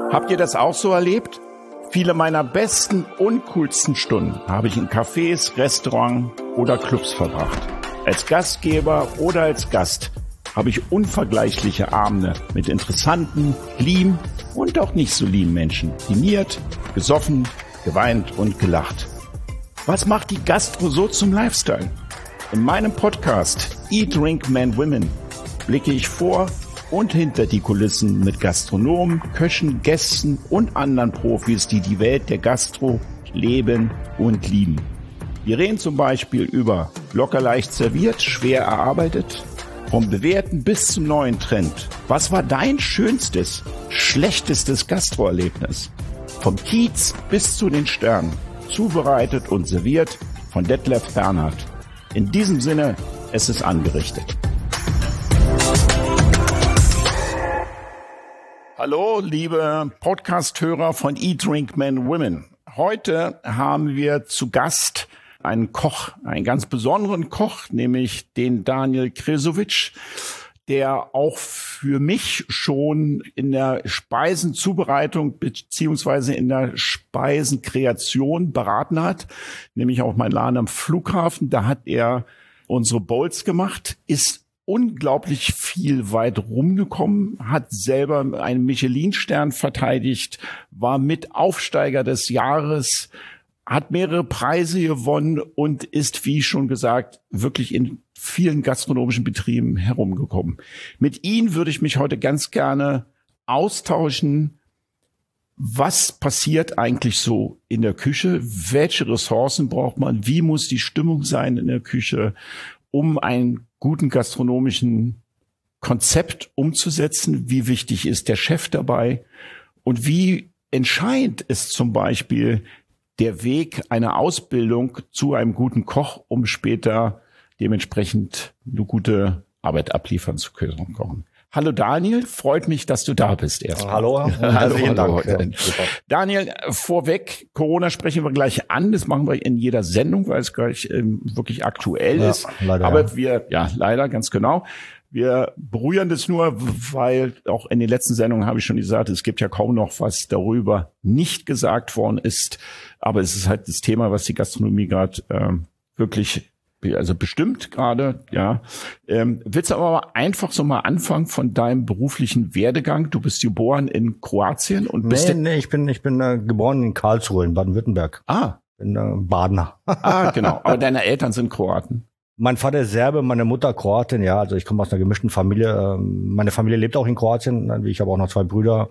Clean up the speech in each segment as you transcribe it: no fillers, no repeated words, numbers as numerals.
Habt ihr das auch so erlebt? Viele meiner besten und coolsten Stunden habe ich in Cafés, Restaurants oder Clubs verbracht. Als Gastgeber oder als Gast habe ich unvergleichliche Abende mit interessanten, lieben und auch nicht so lieben Menschen diniert, gesoffen, geweint und gelacht. Was macht die Gastro so zum Lifestyle? In meinem Podcast Eat, Drink, Man, Women blicke ich vor und hinter die Kulissen mit Gastronomen, Köchen, Gästen und anderen Profis, die die Welt der Gastro leben und lieben. Wir reden zum Beispiel über locker leicht serviert, schwer erarbeitet, vom Bewährten bis zum neuen Trend. Was war dein schönstes, schlechtestes Gastroerlebnis? Vom Kiez bis zu den Sternen, zubereitet und serviert von Detlef Bernhard. In diesem Sinne, es ist angerichtet. Hallo, liebe Podcast-Hörer von Eat, Drink, Man, Women. Heute haben wir zu Gast einen Koch, einen ganz besonderen Koch, nämlich den Daniel Kresovic, der auch für mich schon in der Speisenzubereitung beziehungsweise in der Speisenkreation beraten hat, nämlich auch mein Laden am Flughafen. Da hat er unsere Bowls gemacht, ist unglaublich viel weit rumgekommen, hat selber einen Michelin-Stern verteidigt, war mit Aufsteiger des Jahres, hat mehrere Preise gewonnen und ist, wie schon gesagt, wirklich in vielen gastronomischen Betrieben herumgekommen. Mit ihm würde ich mich heute ganz gerne austauschen. Was passiert eigentlich so in der Küche? Welche Ressourcen braucht man? Wie muss die Stimmung sein in der Küche, um einen guten gastronomischen Konzept umzusetzen? Wie wichtig ist der Chef dabei? Und wie entscheidend ist zum Beispiel der Weg einer Ausbildung zu einem guten Koch, um später dementsprechend eine gute Arbeit abliefern zu können? Hallo Daniel, freut mich, dass du da bist erstmal. Hallo. Hallo. Dank. Ja, Daniel, vorweg, Corona sprechen wir gleich an, das machen wir in jeder Sendung, weil es gleich wirklich aktuell ist. Leider, aber leider, ganz genau. Wir berühren das nur, weil auch in den letzten Sendungen habe ich schon gesagt, es gibt ja kaum noch was darüber nicht gesagt worden ist. Aber es ist halt das Thema, was die Gastronomie gerade wirklich bestimmt gerade, ja. Willst du aber einfach so mal anfangen von deinem beruflichen Werdegang? Du bist geboren in Kroatien und bist ich bin geboren in Karlsruhe in Baden-Württemberg. Bin Badener. Genau. Aber deine Eltern sind Kroaten. Mein Vater ist Serbe, meine Mutter Kroatin, ja. Also ich komme aus einer gemischten Familie. Meine Familie lebt auch in Kroatien. Ich habe auch noch zwei Brüder.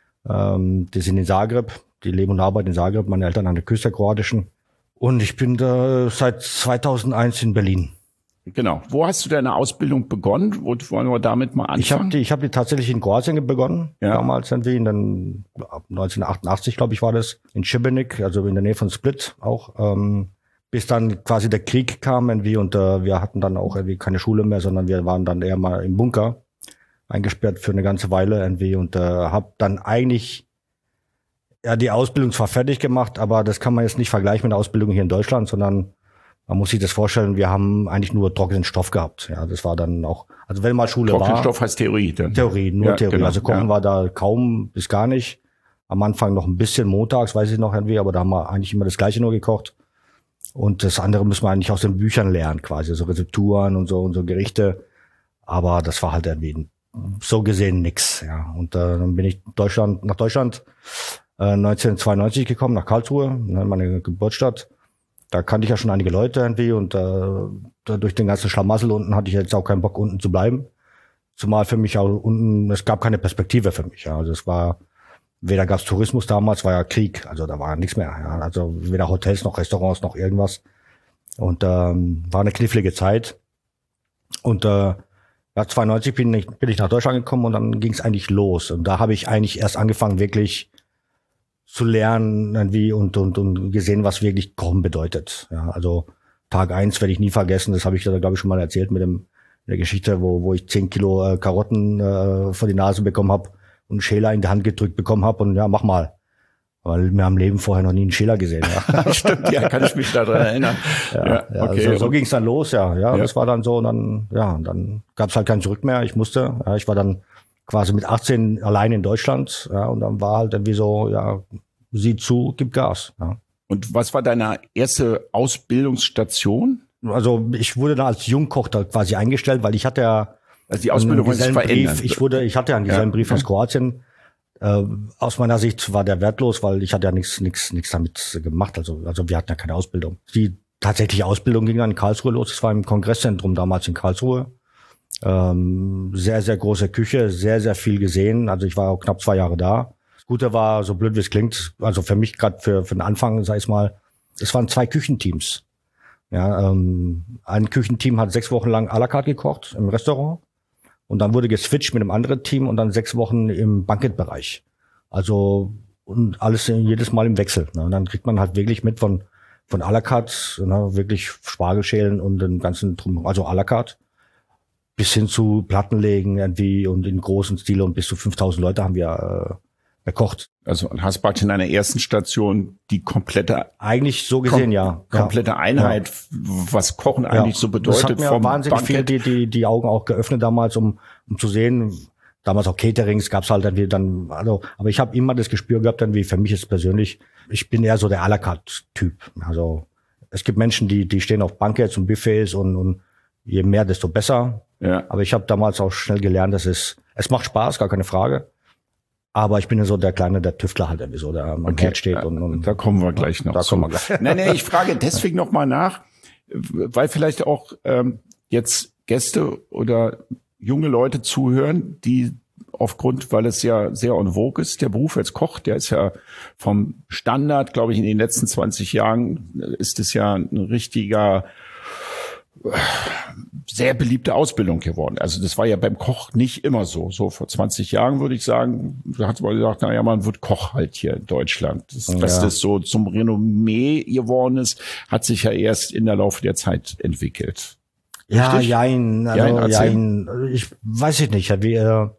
Die sind in Zagreb. Die leben und arbeiten in Zagreb. Meine Eltern an der Küste der Kroatischen. Und ich bin da seit 2001 in Berlin. Genau. Wo hast du deine Ausbildung begonnen? Wollen wir damit mal anfangen? Ich habe die tatsächlich in Kroatien begonnen. Ja. Damals irgendwie. Dann ab 1988, glaube ich, war das. In Šibenik, also in der Nähe von Split auch. Bis dann quasi der Krieg kam irgendwie und wir hatten dann auch irgendwie keine Schule mehr, sondern wir waren dann eher mal im Bunker eingesperrt für eine ganze Weile irgendwie und habe dann eigentlich die Ausbildung zwar fertig gemacht, aber das kann man jetzt nicht vergleichen mit der Ausbildung hier in Deutschland, sondern man muss sich das vorstellen, wir haben eigentlich nur trockenen Stoff gehabt. Ja, das war dann auch, also wenn mal Schule war. Trockenen Stoff heißt Theorie. Dann. Theorie. Genau, also Kochen war da kaum bis gar nicht. Am Anfang noch ein bisschen montags, weiß ich noch irgendwie, aber da haben wir eigentlich immer das Gleiche nur gekocht. Und das andere müssen wir eigentlich aus den Büchern lernen, quasi, so Rezepturen und so Gerichte. Aber das war halt irgendwie so gesehen nix, ja. Und dann bin ich nach Deutschland 1992 gekommen, nach Karlsruhe, meine Geburtsstadt. Da kannte ich ja schon einige Leute irgendwie und durch den ganzen Schlamassel unten hatte ich jetzt auch keinen Bock, unten zu bleiben. Zumal für mich auch unten, es gab keine Perspektive für mich, ja. Also es war, weder gab's Tourismus damals, war ja Krieg, also da war nichts mehr. Ja. Also weder Hotels noch Restaurants noch irgendwas. Und war eine knifflige Zeit. Und 92 bin ich nach Deutschland gekommen und dann ging es eigentlich los. Und da habe ich eigentlich erst angefangen, wirklich zu lernen irgendwie und gesehen, was wirklich Kochen bedeutet. Ja, also Tag 1 werde ich nie vergessen, das habe ich da, glaube ich, schon mal erzählt mit der Geschichte, wo ich 10 Kilo Karotten vor die Nase bekommen habe und einen Schäler in die Hand gedrückt bekommen habe und ja, mach mal. Weil wir haben im Leben vorher noch nie einen Schäler gesehen. Ja. Stimmt, ja, kann ich mich daran erinnern. Ja, okay. So ging es dann los, ja. Das war dann so und dann gab es halt kein Zurück mehr. Ich musste. Ja, ich war dann quasi mit 18 allein in Deutschland. Ja, und dann war halt irgendwie so, ja, sieh zu, gib Gas. Ja. Und was war deine erste Ausbildungsstation? Also ich wurde da als Jungkoch da quasi eingestellt, weil ich hatte ja also die Ausbildung wollte sich verändern. Ich hatte ja einen Gesellenbrief aus Kroatien. Aus meiner Sicht war der wertlos, weil ich hatte ja nichts damit gemacht. Also wir hatten ja keine Ausbildung. Die tatsächliche Ausbildung ging dann in Karlsruhe los. Das war im Kongresszentrum damals in Karlsruhe. Sehr, sehr große Küche, sehr, sehr viel gesehen. Also ich war auch knapp 2 Jahre da. Das Gute war, so blöd wie es klingt, also für mich gerade für den Anfang, sag ich mal, es waren 2 Küchenteams. Ja, ein Küchenteam hat 6 Wochen lang à la carte gekocht im Restaurant. Und dann wurde geswitcht mit einem anderen Team und dann 6 Wochen im Bankettbereich. Also, und alles jedes Mal im Wechsel. Ne? Und dann kriegt man halt wirklich mit von à la carte, ne? Wirklich Spargelschälen und den ganzen Drum, also à la carte, bis hin zu Plattenlegen irgendwie und in großen Stil und bis zu 5000 Leute haben wir gekocht. Also hast praktisch in einer ersten Station die komplette, eigentlich so gesehen, komplette Einheit, was Kochen eigentlich so bedeutet. Das hat mir vom wahnsinnig Bankett. viel die Augen auch geöffnet damals, um zu sehen. Damals auch Caterings gab's halt dann, also, aber ich habe immer das Gespür gehabt, dann wie für mich ist persönlich, ich bin eher so der à la carte Typ. Also es gibt Menschen, die stehen auf Banketts und Buffets und je mehr, desto besser. Ja. Aber ich habe damals auch schnell gelernt, dass es macht Spaß, gar keine Frage. Aber ich bin ja so der Tüftler halt irgendwie so, der am Herd steht und da kommen wir gleich noch da zu. kommen wir gleich. Nee, ich frage deswegen noch mal nach, weil vielleicht auch jetzt Gäste oder junge Leute zuhören, die aufgrund, weil es ja sehr en vogue ist, der Beruf als Koch, der ist ja vom Standard, glaube ich, in den letzten 20 Jahren ist es ja ein richtiger sehr beliebte Ausbildung geworden. Also das war ja beim Koch nicht immer so. So vor 20 Jahren würde ich sagen, da hat man gesagt, naja, man wird Koch halt hier in Deutschland. Dass das so zum Renommee geworden ist, hat sich ja erst in der Laufe der Zeit entwickelt. Ja, Richtig? jein. Ich weiß ich nicht. Wie,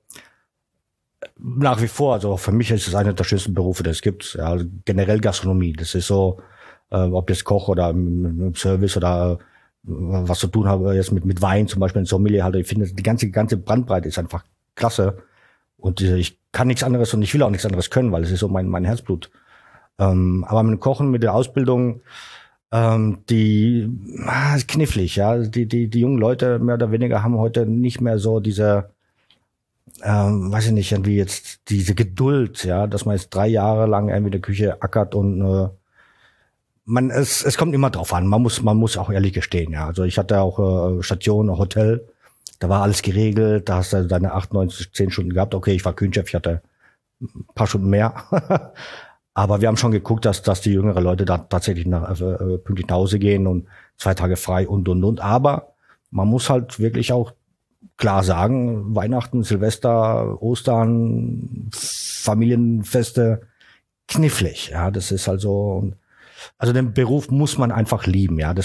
nach wie vor, also für mich ist es einer der schönsten Berufe, die es gibt. Ja, also generell Gastronomie. Das ist so, ob jetzt Koch oder im Service oder was zu tun habe jetzt mit Wein, zum Beispiel ein Sommelier halt. Ich finde, die ganze Bandbreite ist einfach klasse. Und ich kann nichts anderes und ich will auch nichts anderes können, weil es ist so mein Herzblut. Aber mit dem Kochen, mit der Ausbildung, ist knifflig, ja. Die jungen Leute mehr oder weniger haben heute nicht mehr so diese, weiß ich nicht, irgendwie jetzt diese Geduld, ja, dass man jetzt 3 Jahre lang irgendwie in der Küche ackert und es kommt immer drauf an. Man muss auch ehrlich gestehen, ja. Also ich hatte auch Station, Hotel, da war alles geregelt, da hast du deine 8, 9, 10 Stunden gehabt. Okay, ich war Küchenchef, ich hatte ein paar Stunden mehr. Aber wir haben schon geguckt, dass die jüngeren Leute da tatsächlich pünktlich nach Hause gehen und 2 Tage frei und. Aber man muss halt wirklich auch klar sagen, Weihnachten, Silvester, Ostern, Familienfeste, knifflig, ja. Das ist also den Beruf muss man einfach lieben, ja.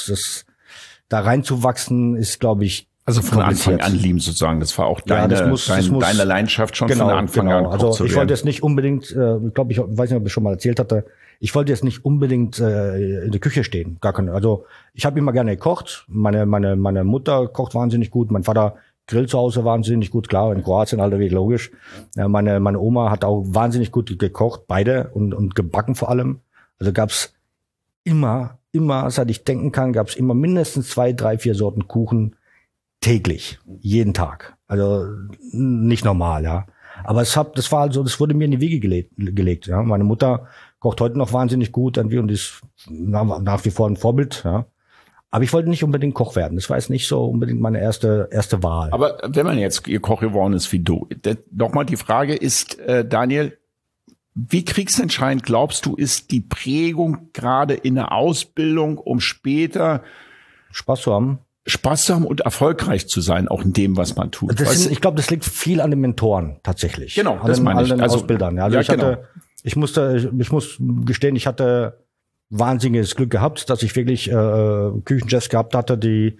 Da reinzuwachsen ist, glaube ich, also von Anfang an lieben sozusagen. Das war auch deine Leidenschaft schon von Anfang an. Also ich wollte jetzt nicht unbedingt, ich weiß nicht, ob ich schon mal erzählt hatte, ich wollte jetzt nicht unbedingt in der Küche stehen. Gar keine. Also ich habe immer gerne gekocht. Meine Mutter kocht wahnsinnig gut. Mein Vater grillt zu Hause wahnsinnig gut, klar, in Kroatien halt wie logisch. Ja, meine Oma hat auch wahnsinnig gut gekocht, beide und gebacken vor allem. Also gab's immer, seit ich denken kann, gab's immer mindestens 2, 3, 4 Sorten Kuchen täglich, jeden Tag. Also nicht normal, ja. Aber das wurde mir in die Wiege gelegt, ja. Meine Mutter kocht heute noch wahnsinnig gut und ist nach wie vor ein Vorbild, ja. Aber ich wollte nicht unbedingt Koch werden. Das war jetzt nicht so unbedingt meine erste Wahl. Aber wenn man jetzt ihr Koch geworden ist wie du, nochmal die Frage ist, Daniel, wie kriegsentscheidend glaubst du, ist die Prägung gerade in der Ausbildung, um später Spaß zu haben und erfolgreich zu sein, auch in dem, was man tut? Ich glaube, das liegt viel an den Mentoren tatsächlich. Genau, das meine ich. An den Ausbildern. Also ich muss gestehen, ich hatte wahnsinniges Glück gehabt, dass ich wirklich Küchenchefs gehabt hatte, die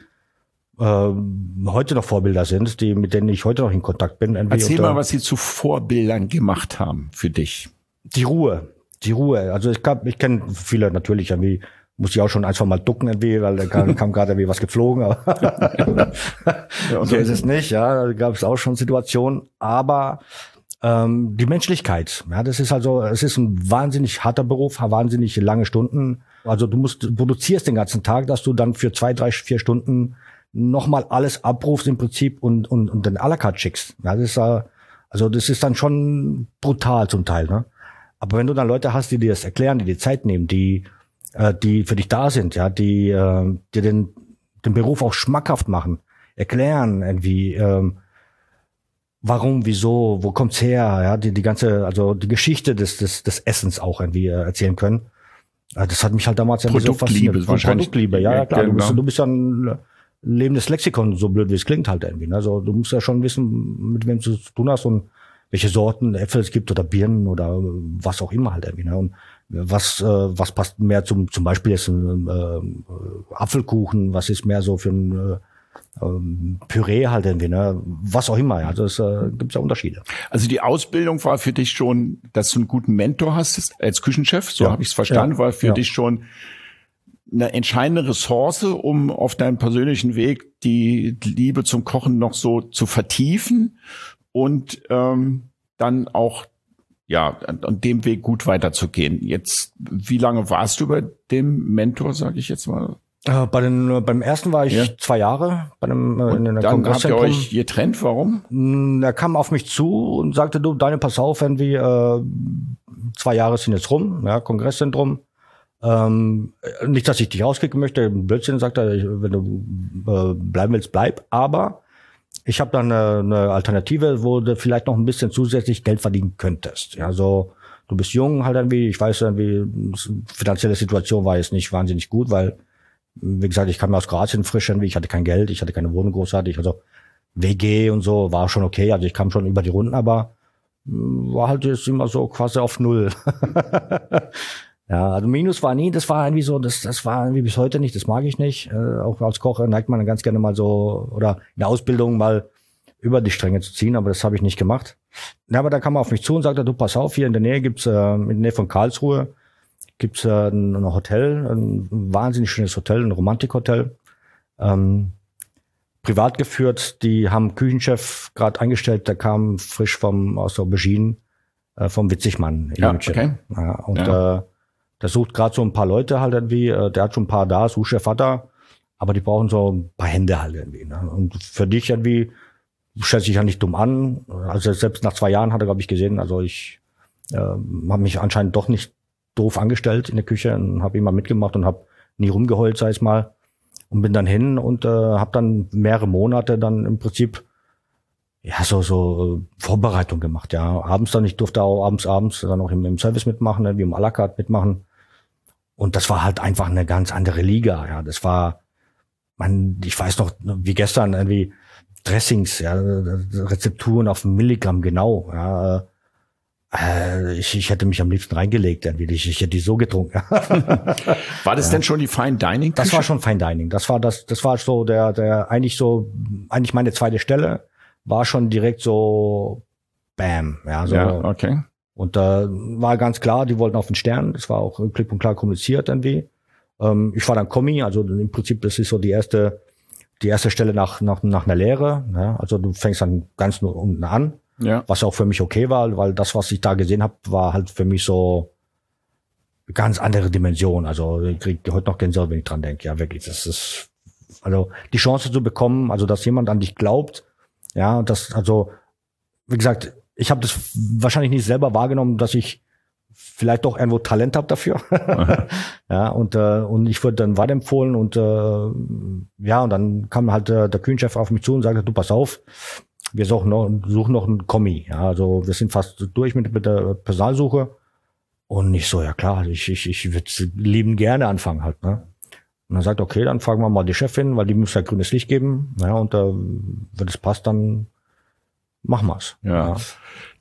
heute noch Vorbilder sind, mit denen ich heute noch in Kontakt bin. Erzähl mal, was sie zu Vorbildern gemacht haben für dich. Die Ruhe. Also ich kenne viele natürlich, wie musste ich auch schon ein, zwei Mal ducken irgendwie, weil da kam gerade irgendwie was geflogen. Aber so ist es nicht, ja. Da gab es auch schon Situationen. Aber die Menschlichkeit, ja, das ist also, es ist ein wahnsinnig harter Beruf, wahnsinnig lange Stunden. Also du produzierst den ganzen Tag, dass du dann für 2, 3, 4 Stunden nochmal alles abrufst im Prinzip und den à la carte schickst. Ja, das ist, also das ist dann schon brutal zum Teil, ne? Aber wenn du dann Leute hast, die dir das erklären, die dir Zeit nehmen, die für dich da sind, ja, die dir den Beruf auch schmackhaft machen, erklären irgendwie, warum, wieso, wo kommt's her, ja, die ganze, also die Geschichte des Essens auch irgendwie erzählen können. Das hat mich halt damals irgendwie so fasziniert. Produktliebe, ja, klar. Genau. Du bist ja ein lebendes Lexikon, so blöd wie es klingt halt irgendwie. Also du musst ja schon wissen, mit wem du zu tun hast und welche Sorten Äpfel es gibt oder Birnen oder was auch immer halt irgendwie. Ne? Und was passt mehr zum Beispiel jetzt ein Apfelkuchen, was ist mehr so für ein Püree halt irgendwie, ne? Was auch immer. Also es gibt ja Unterschiede. Also die Ausbildung war für dich schon, dass du einen guten Mentor hast als Küchenchef, so habe ich es verstanden, war für dich schon eine entscheidende Ressource, um auf deinem persönlichen Weg die Liebe zum Kochen noch so zu vertiefen und dann auch an dem Weg gut weiterzugehen. Jetzt, wie lange warst du bei dem Mentor, sage ich jetzt mal? Beim ersten war ich 2 Jahre bei einem in einem dann habt ihr euch getrennt, warum? Er kam auf mich zu und sagte, du, Daniel, pass auf, irgendwie 2 Jahre sind jetzt rum, ja, Kongresszentrum. Nicht, dass ich dich auskicken möchte, Blödsinn, sagt er, wenn du bleiben willst, bleib, aber ich habe dann eine Alternative, wo du vielleicht noch ein bisschen zusätzlich Geld verdienen könntest. Ja, so, du bist jung halt irgendwie, ich weiß irgendwie, finanzielle Situation war jetzt nicht wahnsinnig gut, weil, wie gesagt, ich kam aus Kroatien frisch irgendwie, ich hatte kein Geld, ich hatte keine Wohnung großartig, also WG und so war schon okay, also ich kam schon über die Runden, aber war halt jetzt immer so quasi auf Null. Ja, also Minus war nie, das war irgendwie so, das war irgendwie bis heute nicht, das mag ich nicht. Auch als Koch neigt man dann ganz gerne mal so, oder in der Ausbildung mal über die Stränge zu ziehen, aber das habe ich nicht gemacht. Ja, aber da kam er auf mich zu und sagte, du, pass auf, hier in der Nähe gibt's, in der Nähe von Karlsruhe, gibt's ein Hotel, ein wahnsinnig schönes Hotel, ein Romantikhotel, privat geführt, die haben Küchenchef gerade eingestellt, der kam frisch aus der Aubergine, vom Witzigmann in München. Okay. Ja, und der sucht gerade so ein paar Leute halt irgendwie, der hat schon ein paar da, Sous-Chef hat er, aber die brauchen so ein paar Hände halt irgendwie. Ne? Und für dich irgendwie, du stellst dich ja nicht dumm an. Also selbst nach 2 Jahren hat er, glaube ich, gesehen, also ich habe mich anscheinend doch nicht doof angestellt in der Küche und habe immer mitgemacht und habe nie rumgeheult, sag ich mal. Und bin dann hin und habe dann mehrere Monate dann im Prinzip so Vorbereitung gemacht, ja. Abends dann, ich durfte auch abends dann auch im Service mitmachen, wie im à la carte mitmachen. Und das war halt einfach eine ganz andere Liga, ja. Das war, ich weiß noch, wie gestern irgendwie Dressings, ja, Rezepturen auf Milligramm genau, ja. Ich hätte mich am liebsten reingelegt, irgendwie. Ich hätte die so getrunken. War das denn schon die Fine Dining? Das war schon Fine Dining. Das war so eigentlich meine zweite Stelle. War schon direkt so Bam. Ja, so. Ja, okay. Und da war ganz klar, die wollten auf den Stern. Das war auch klipp und klar kommuniziert irgendwie. Ich war dann Kommi, also im Prinzip, das ist so die erste Stelle nach einer Lehre. Ja, also du fängst dann ganz unten an. Ja. Was auch für mich okay war, weil das, was ich da gesehen habe, war halt für mich so ganz andere Dimension. Also ich kriege heute noch Gänsehaut, wenn ich dran denke. Ja, wirklich. Das ist also die Chance zu bekommen, also dass jemand an dich glaubt. Ja, also wie gesagt, ich habe das wahrscheinlich nicht selber wahrgenommen, dass ich vielleicht doch irgendwo Talent habe dafür. Ja, und ich wurde dann weiterempfohlen und und dann kam halt der Küchenchef auf mich zu und sagte, du, pass auf, wir suchen noch einen Kommi. Ja, also wir sind fast durch mit der Personalsuche. Und ich so, ja klar, ich würde lieben gerne anfangen halt, ne? Und dann sagt, okay, dann fragen wir mal die Chefin, weil die muss ja grünes Licht geben. Ja, und wenn es passt, dann machen wir's. Ja.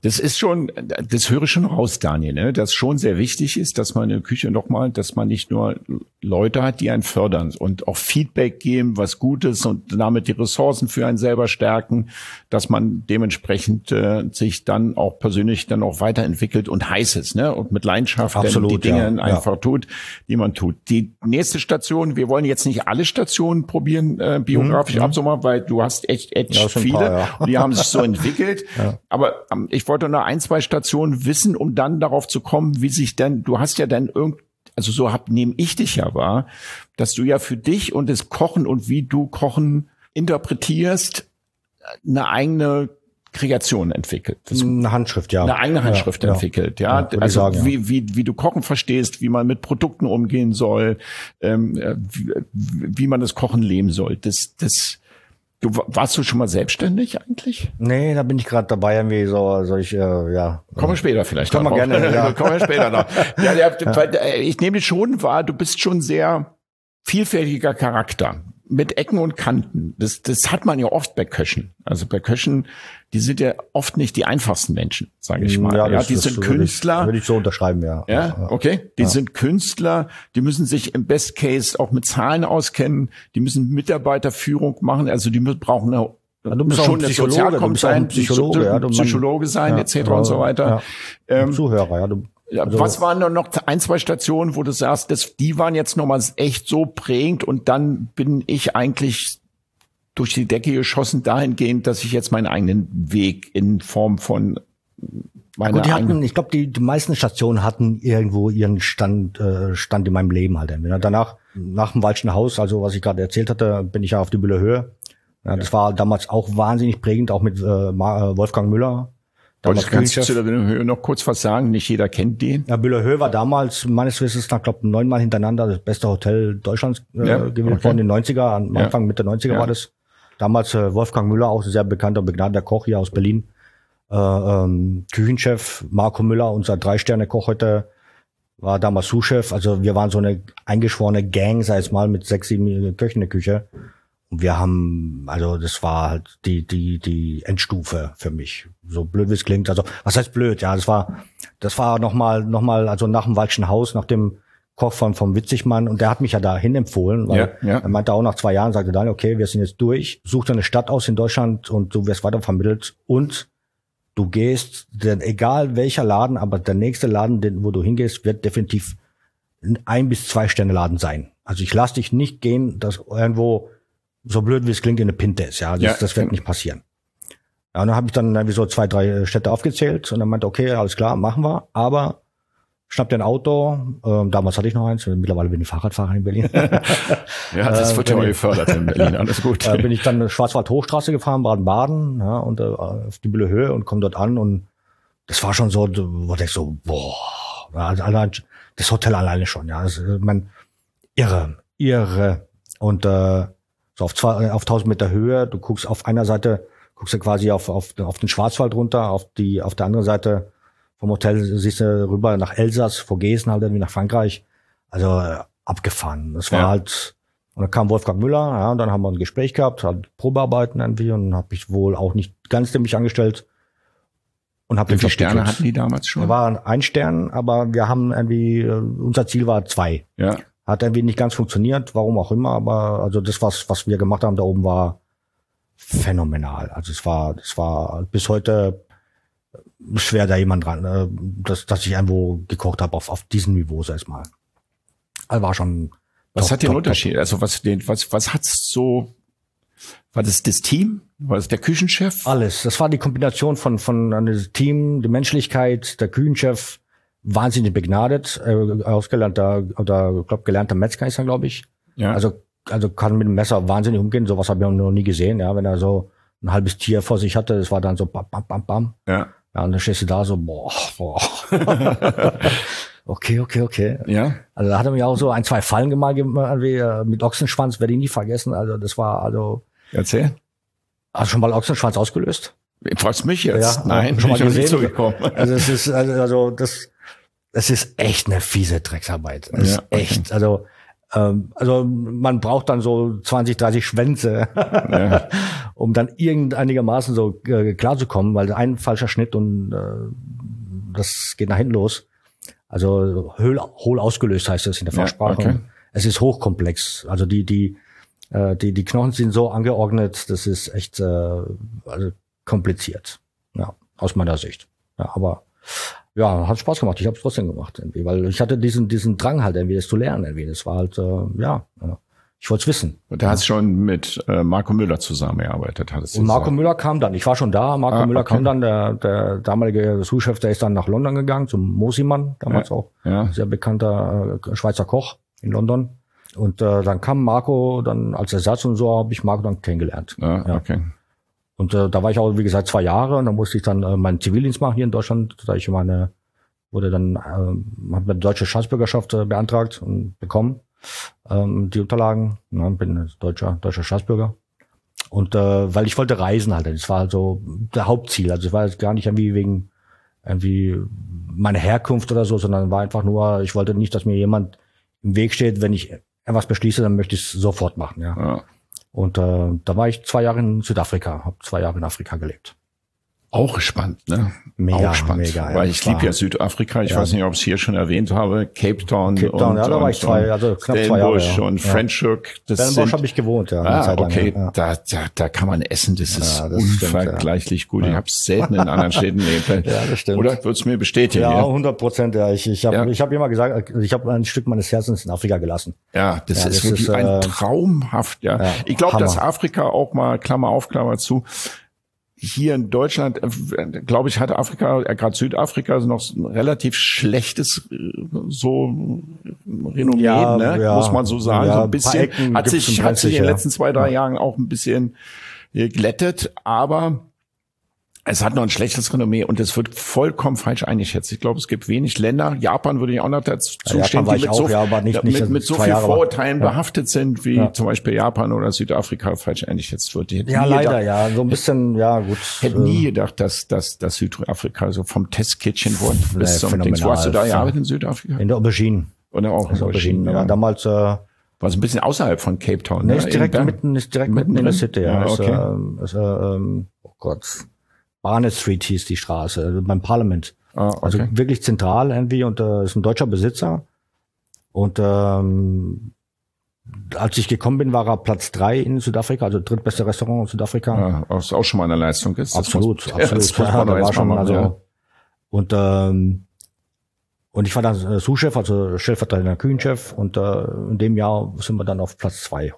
Das ist schon, das höre ich schon raus, Daniel, ne? Dass schon sehr wichtig ist, dass man in der Küche nochmal, dass man nicht nur Leute hat, die einen fördern und auch Feedback geben, was gut ist und damit die Ressourcen für einen selber stärken, dass man dementsprechend sich dann auch persönlich dann auch weiterentwickelt und heiß ist, ne? Und mit Leidenschaft die Dinge einfach tut, die man tut. Die nächste Station, wir wollen jetzt nicht alle Stationen probieren, biografisch absummieren, weil du hast echt viele paar, und die haben sich so entwickelt. Ja. Aber ich wollte noch 1, 2 Stationen wissen, um dann darauf zu kommen, wie sich denn, du hast ja dann nehme ich dich ja wahr, dass du ja für dich und das Kochen und wie du Kochen interpretierst, eine eigene Kreation entwickelt. Eine Handschrift, ja. Eine eigene Handschrift entwickelt, ja. Also sagen, wie du Kochen verstehst, wie man mit Produkten umgehen soll, wie man das Kochen leben soll. Warst du schon mal selbstständig eigentlich? Nee, da bin ich gerade dabei, irgendwie Kommen wir später vielleicht. Kommen wir gerne, ja. Kommen wir später noch. Weil ich nehme schon wahr, du bist schon sehr vielfältiger Charakter. Mit Ecken und Kanten. Das hat man ja oft bei Köchen. Also bei Köchen, die sind ja oft nicht die einfachsten Menschen, sage ich mal. Ja, die sind Künstler. Würde ich so unterschreiben, ja. Ja, okay. Die sind Künstler, die müssen sich im Best Case auch mit Zahlen auskennen, die müssen Mitarbeiterführung machen, also die brauchen eine du bist schon ein Psychologe sein, etc. und so weiter. Ja. Zuhörer, ja. Was waren noch 1, 2 Stationen, wo du sagst, die waren jetzt nochmal echt so prägend und dann bin ich eigentlich durch die Decke geschossen dahingehend, dass ich jetzt meinen eigenen Weg in Form von ich glaube, die meisten Stationen hatten irgendwo ihren Stand in meinem Leben halt. Danach, nach dem Waldschen Haus, also was ich gerade erzählt hatte, bin ich ja auf die Bühler Höhe. Ja, das war damals auch wahnsinnig prägend, auch mit Wolfgang Müller. Kannst du da noch kurz was sagen? Nicht jeder kennt den. Ja, Bühler Höhe war damals meines Wissens nach, glaube 9-mal hintereinander das beste Hotel Deutschlands gewählt worden in den 90er. Am Anfang Mitte 90er war das. Damals Wolfgang Müller, auch ein sehr bekannter, begnadeter Koch hier aus Berlin. Küchenchef Marco Müller, unser 3-Sterne-Koch heute, war damals Sous-Chef. Also wir waren so eine eingeschworene Gang, sei es mal, mit 6, 7 Köchen in der Küche. Und wir haben, also das war halt die Endstufe für mich. So blöd wie es klingt. Also was heißt blöd? Ja, das war nochmal, also nach dem Waldschen Haus, nach dem Koch vom Witzigmann, und der hat mich ja dahin empfohlen, weil er meinte auch nach 2 Jahren, sagte Daniel, okay, wir sind jetzt durch, such dir eine Stadt aus in Deutschland und du wirst weitervermittelt und du gehst, denn egal welcher Laden, aber der nächste Laden, wo du hingehst, wird definitiv ein 1- bis 2-Sterne-Laden sein. Also ich lass dich nicht gehen, dass irgendwo so blöd wie es klingt in eine Pinte ist, das wird nicht passieren. Ja, und dann habe ich dann irgendwie so 2, 3 Städte aufgezählt und dann meinte, okay, alles klar, machen wir, aber schnapp dir ein Auto, damals hatte ich noch eins, mittlerweile bin ich Fahrradfahrer in Berlin. Ja, das wird ja mal gefördert in Berlin, alles gut. Bin ich dann Schwarzwald-Hochstraße gefahren, Baden-Baden, ja, und auf die Bühler Höhe und komme dort an und das war schon so, wo ich so, boah, also allein, das Hotel alleine schon, ja, das, irre. Und so auf 1000 Meter Höhe, du guckst auf einer Seite, guckst du quasi auf den Schwarzwald runter, auf der anderen Seite vom Hotel siehst du rüber nach Elsass, Vogesen halt irgendwie nach Frankreich. Also abgefahren. Das war halt, und dann kam Wolfgang Müller, ja, und dann haben wir ein Gespräch gehabt, halt Probearbeiten irgendwie und habe ich wohl auch nicht ganz dämlich angestellt. Und hab wie viele Sterne hatten die damals schon? Wir waren 1 Stern, aber wir haben irgendwie, unser Ziel war 2. Ja. Hat irgendwie nicht ganz funktioniert, warum auch immer, aber also das, was wir gemacht haben da oben, war phänomenal. Also es war bis heute schwer, da jemand dran, dass ich irgendwo gekocht habe auf diesem Niveau, sag ich mal. Also war schon. Was hat den Unterschied? Also was hat's so? War das Team? War das der Küchenchef? Alles. Das war die Kombination von dem Team, die Menschlichkeit, der Küchenchef, wahnsinnig begnadet, ausgelernter oder gelernter Metzger ist er, glaube ich. Ja. Also kann mit dem Messer wahnsinnig umgehen. Sowas habe ich noch nie gesehen. Ja, wenn er so ein halbes Tier vor sich hatte, das war dann so bam, bam, bam, bam. Ja. Ja, und dann stehst du da so, boah. Okay. Ja. Also da hat er mir auch so 1, 2 Fallen gemalt mit Ochsenschwanz, werde ich nie vergessen. Also das war Erzähl. Hast du schon mal Ochsenschwanz ausgelöst? Fragst mich jetzt? Ja, nein, schon mal bin ich gesehen. nicht so gekommen. Also das ist echt eine fiese Drecksarbeit. Das ist echt, also man braucht dann so 20, 30 Schwänze. Ja. um dann einigermaßen so klarzukommen, weil ein falscher Schnitt und das geht nach hinten los. Also hohl ausgelöst heißt das in der Fachsprache. Okay. Es ist hochkomplex. Also die Knochen sind so angeordnet, das ist echt also kompliziert. Ja, aus meiner Sicht. Ja, aber ja, hat Spaß gemacht. Ich habe es trotzdem gemacht, irgendwie, weil ich hatte diesen Drang halt, irgendwie das zu lernen. Irgendwie. Das war halt, ich wollte es wissen. Und da hast du schon mit Marco Müller zusammengearbeitet, hattest du Und Marco Müller kam dann. Ich war schon da. Marco Müller kam dann. Der damalige Sous-Chef, der ist dann nach London gegangen, zum Mosimann, damals auch. Ja. Sehr bekannter Schweizer Koch in London. Und dann kam Marco dann als Ersatz und so habe ich Marco dann kennengelernt. Ja. Okay. Und da war ich auch, wie gesagt, 2 Jahre und dann musste ich dann meinen Zivildienst machen hier in Deutschland. Da ich habe eine deutsche Staatsbürgerschaft beantragt und bekommen, die Unterlagen. Ja, bin ein deutscher Staatsbürger. Und weil ich wollte reisen halt, das war also der Hauptziel. Also es war jetzt gar nicht irgendwie meine Herkunft oder so, sondern war einfach nur, ich wollte nicht, dass mir jemand im Weg steht. Wenn ich etwas beschließe, dann möchte ich es sofort machen. Ja. Und da war ich 2 Jahre in Südafrika, habe 2 Jahre in Afrika gelebt. Auch spannend, ne? Mega, weil ich liebe ja Südafrika. Ich weiß nicht, ob ich es hier schon erwähnt habe. Cape Town und da war ich knapp 2 Jahre. Ja. Und Franschhoek. Stellenbosch habe ich gewohnt, ja. Okay, da kann man essen. Das ist unvergleichlich gut. Ich habe es selten in anderen Städten erlebt. Ja, das stimmt. Oder würdest du mir bestätigen? Ja, 100%. Ja, ich habe immer gesagt, ich habe ein Stück meines Herzens in Afrika gelassen. Ja, das ist wirklich ein traumhaft. Ja, ich glaube, dass Afrika auch mal Klammer auf Klammer zu. Hier in Deutschland, glaube ich, hatte Afrika, gerade Südafrika, noch ein relativ schlechtes so Renommee, muss man so sagen. Ja, so ein bisschen hat sich in den letzten 2-3 Jahren auch ein bisschen geglättet, aber es hat noch ein schlechtes Renommee und es wird vollkommen falsch eingeschätzt. Ich glaube, es gibt wenig Länder, Japan würde ich auch noch dazu stehen, die mit so viel Vorurteilen behaftet sind, wie zum Beispiel Japan oder Südafrika falsch eingeschätzt wird. Ja, leider, so ein bisschen, gut. Hätte nie gedacht, dass Südafrika so vom Testkitchen wurde bis zum Dings. Wo hast du da gearbeitet in Südafrika? In der Aubergine. Oder auch in der Aubergine. Ja. Damals war so ein bisschen außerhalb von Cape Town. Ne, ist direkt mitten in der City. Ja. Okay. Oh Gott. Barnett Street hieß die Straße, beim Parlament. Okay. Also wirklich zentral irgendwie und ist ein deutscher Besitzer. Und als ich gekommen bin, war er Platz 3 in Südafrika, also drittbeste Restaurant in Südafrika. Ja, was auch schon mal eine Leistung ist. Absolut. Das muss man da war schon machen, also und ich war dann Sous-Chef, also stellvertretender Küchenchef und in dem Jahr sind wir dann auf Platz 2.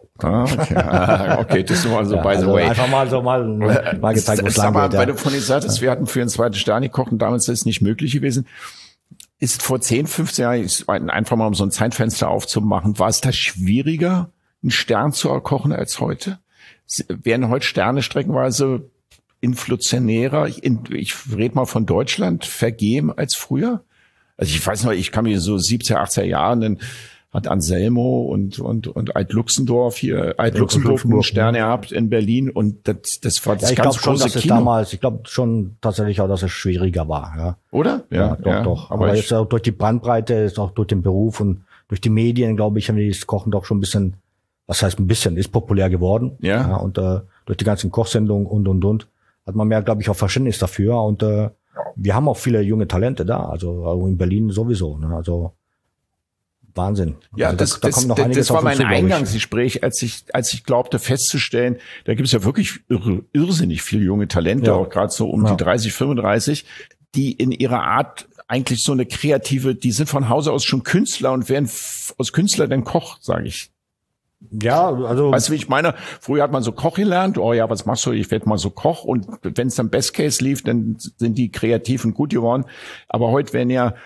Okay, das ist mal so by the way. Einfach mal gezeigt, wo es lang geht. Weil du von dir sagtest, wir hatten für ein zweites Stern gekocht und damals ist es nicht möglich gewesen. Ist vor 10, 15 Jahren, einfach mal um so ein Zeitfenster aufzumachen, war es da schwieriger, einen Stern zu erkochen als heute? Werden heute Sterne streckenweise inflationärer, ich rede mal von Deutschland, vergeben als früher? Also ich weiß noch, ich kann mir so 70er, 80er Jahren, dann hat Anselmo und Alt-Luxemburg einen Stern gehabt in Berlin und das war das ganz große Kino. Ich glaube schon tatsächlich auch, dass es schwieriger war. Ja. Oder? Ja, doch. Aber jetzt auch durch die Bandbreite, ist auch durch den Beruf und durch die Medien, glaube ich, haben die das Kochen doch schon ein bisschen, was heißt ein bisschen, ist populär geworden. Ja. Und durch die ganzen Kochsendungen und hat man mehr, glaube ich, auch Verständnis dafür und wir haben auch viele junge Talente da, also in Berlin sowieso. Ne? Also Wahnsinn. Ja, also das war mein Eingangsgespräch, als ich glaubte festzustellen, da gibt es ja wirklich irrsinnig viele junge Talente, auch gerade so um die 30, 35, die in ihrer Art eigentlich so eine kreative, die sind von Hause aus schon Künstler und werden aus Künstler dann Koch, sage ich. Ja, also. Weißt du, wie ich meine? Früher hat man so Koch gelernt. Oh ja, was machst du? Ich werde mal so Koch. Und wenn es dann Best Case lief, dann sind die Kreativen gut geworden. Aber heute werden ja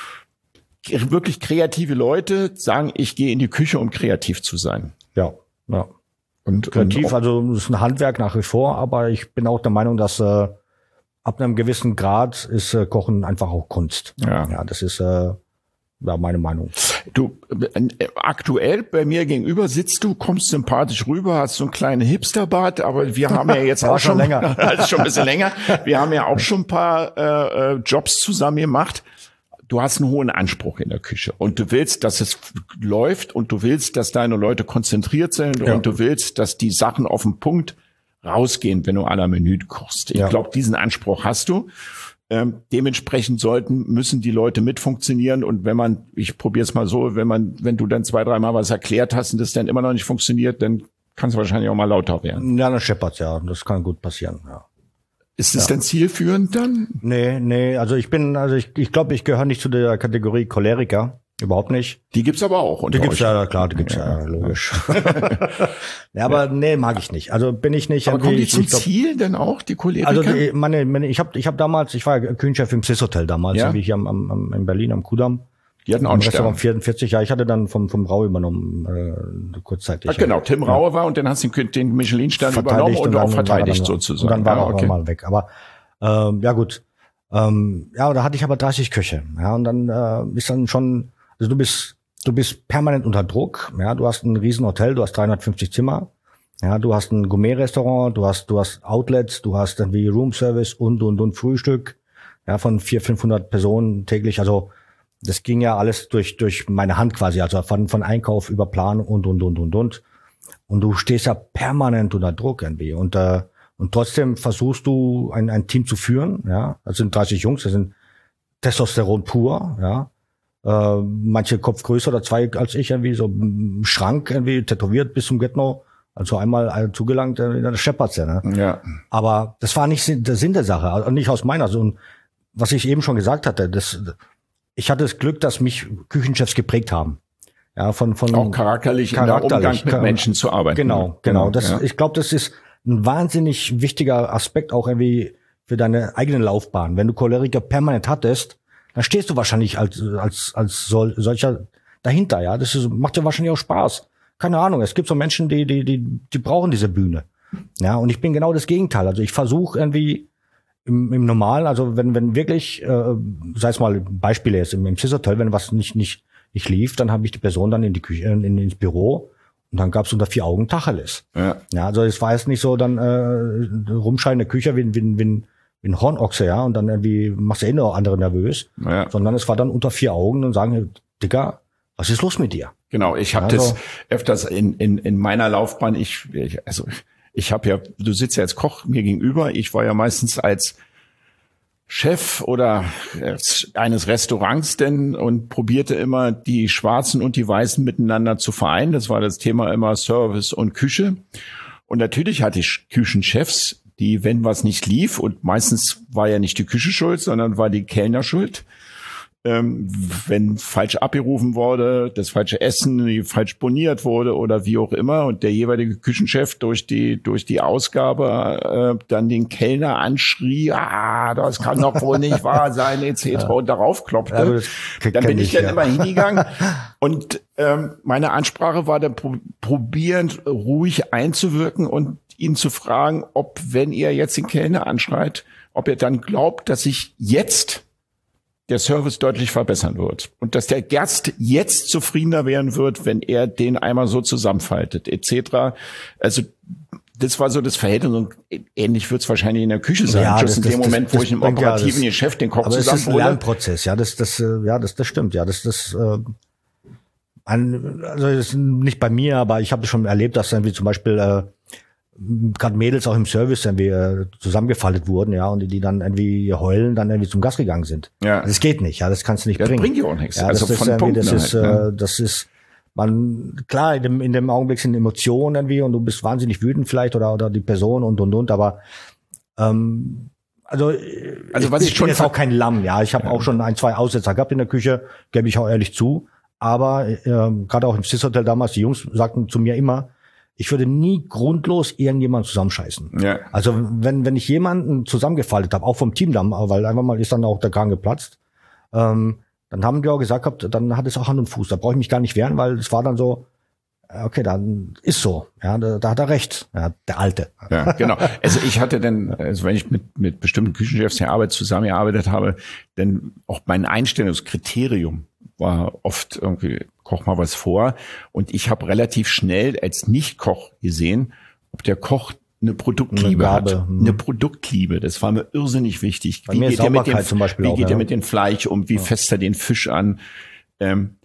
wirklich kreative Leute sagen, ich gehe in die Küche, um kreativ zu sein. Ja. Und kreativ, also das ist ein Handwerk nach wie vor. Aber ich bin auch der Meinung, dass ab einem gewissen Grad ist Kochen einfach auch Kunst. Ja, das ist meine Meinung. Du, aktuell bei mir gegenüber sitzt du, kommst sympathisch rüber, hast so einen kleinen Hipsterbart, aber wir haben ja jetzt auch schon länger. Das ist schon ein bisschen länger. Wir haben ja auch schon ein paar Jobs zusammen gemacht. Du hast einen hohen Anspruch in der Küche und du willst, dass es läuft und du willst, dass deine Leute konzentriert sind und du willst, dass die Sachen auf den Punkt rausgehen, wenn du à la Minute kochst. Ich glaube, diesen Anspruch hast du. Dementsprechend müssen die Leute mitfunktionieren und ich probiere es mal so, wenn du dann 2-3 Mal was erklärt hast und das dann immer noch nicht funktioniert, dann kann es wahrscheinlich auch mal lauter werden. Ja, dann scheppert's, ja. Das kann gut passieren, ja. Ist es denn zielführend dann? Nee, also ich glaube, ich gehöre nicht zu der Kategorie Choleriker. Überhaupt nicht. Die gibt's aber auch. Die gibt's ja, klar, die gibt's ja logisch. Ja, aber nee, mag ich nicht. Also bin ich nicht. Aber kommen die zum Ziel denn auch, die Choleriker? Also ich hab damals, ich war Küchenchef im Swiss Hotel damals, wie hier in Berlin am Kudamm. Die hatten auch einen Restaurant 44, ja, ich hatte dann vom Rau übernommen, kurzzeitig. Ach, genau, Tim Raue war und dann hast du den Michelin-Stern übernommen und auch verteidigt sozusagen. Und dann war er auch mal weg. Aber ja gut. Da hatte ich aber 30 Köche. Ja, und dann ist dann schon. Also du bist permanent unter Druck. Ja, du hast ein Riesenhotel, du hast 350 Zimmer. Ja, du hast ein Gourmet-Restaurant, du hast Outlets, du hast dann wie Roomservice und Frühstück. Ja, von 400-500 Personen täglich. Also, das ging ja alles durch meine Hand quasi. Also von Einkauf über Plan und. Und du stehst ja permanent unter Druck irgendwie. Und trotzdem versuchst du ein Team zu führen. Ja, das sind 30 Jungs, das sind Testosteron pur. Ja. Manche Kopf größer oder 2 als ich, irgendwie so im Schrank, irgendwie tätowiert bis zum Get-No. Also einmal zugelangt, dann scheppert's ja, ne? Ja. Aber das war nicht der Sinn der Sache, also nicht aus meiner. Also, was ich eben schon gesagt hatte, ich hatte das Glück, dass mich Küchenchefs geprägt haben. Ja, von auch charakterlich in der Umgang mit Menschen zu arbeiten. Genau. Ich glaube, das ist ein wahnsinnig wichtiger Aspekt auch irgendwie für deine eigene Laufbahn. Wenn du Choleriker permanent hattest, dann stehst du wahrscheinlich als solcher dahinter, ja. Macht dir wahrscheinlich auch Spaß. Keine Ahnung. Es gibt so Menschen, die brauchen diese Bühne. Ja, und ich bin genau das Gegenteil. Also ich versuche irgendwie im Normalen, also wenn wirklich, sei es mal Beispiele jetzt im Swiss Hotel, wenn was nicht lief, dann habe ich die Person dann in die Küche, ins Büro und dann gab's unter 4 Augen Tacheles. Ja, also es war jetzt nicht so dann rumschreien in der Küche wie ein Hornochse, ja, und dann irgendwie machst du noch andere nervös, sondern es war dann unter 4 Augen und sagen, Digga, was ist los mit dir? Genau, ich habe das öfters in meiner Laufbahn, ich habe ja, du sitzt ja als Koch mir gegenüber, ich war ja meistens als Chef oder eines Restaurants denn und probierte immer die Schwarzen und die Weißen miteinander zu vereinen. Das war das Thema immer Service und Küche. Und natürlich hatte ich Küchenchefs, die, wenn was nicht lief, und meistens war ja nicht die Küche schuld, sondern war die Kellner schuld. Wenn falsch abgerufen wurde, das falsche Essen falsch boniert wurde oder wie auch immer und der jeweilige Küchenchef durch die Ausgabe dann den Kellner anschrie, das kann doch wohl nicht wahr sein, etc. und darauf klopfte, dann bin ich dann immer hingegangen und meine Ansprache war dann probierend ruhig einzuwirken und ihn zu fragen, ob, wenn er jetzt den Kellner anschreit, ob er dann glaubt, dass sich jetzt der Service deutlich verbessern wird und dass der Gast jetzt zufriedener werden wird, wenn er den einmal so zusammenfaltet, etc. Also das war so das Verhältnis und ähnlich wird es wahrscheinlich in der Küche sein. Ja, Just in dem Moment, wo ich im operativen Geschäft den Koch zusammenhole. Aber es ist ein Lernprozess, das stimmt, ja, also das ist nicht bei mir, aber ich habe schon erlebt, dass dann wie zum Beispiel gerade Mädels auch im Service irgendwie zusammengefaltet wurden, ja, und die dann irgendwie heulen, dann irgendwie zum Gast gegangen sind. Ja. Das geht nicht, ja, das kannst du nicht bringen. Das bringt ja auch nichts. Ja, also das ist klar, in dem Augenblick sind Emotionen irgendwie und du bist wahnsinnig wütend vielleicht oder die Person und, aber also was ich bin jetzt auch kein Lamm, ja, ich habe auch schon 1-2 Aussetzer gehabt in der Küche, gebe ich auch ehrlich zu, aber gerade auch im Swiss Hotel damals, die Jungs sagten zu mir immer, ich würde nie grundlos irgendjemanden zusammenscheißen. Ja. Also wenn ich jemanden zusammengefaltet habe, auch vom Team dann, weil einfach mal ist dann auch der Kragen geplatzt, dann haben die auch gesagt gehabt, dann hat es auch Hand und Fuß. Da brauche ich mich gar nicht wehren, weil es war dann so, okay, dann ist so. Ja, da hat er recht, ja, der Alte. Ja, genau. Also ich hatte dann, wenn ich mit bestimmten Küchenchefs der Arbeit zusammengearbeitet habe, dann auch mein Einstellungskriterium war oft irgendwie, koch mal was vor. Und ich habe relativ schnell als Nicht-Koch gesehen, ob der Koch eine Produktliebe hat. Eine Produktliebe, das war mir irrsinnig wichtig. Wie geht er mit dem Fleisch um? Wie fasst er den Fisch an?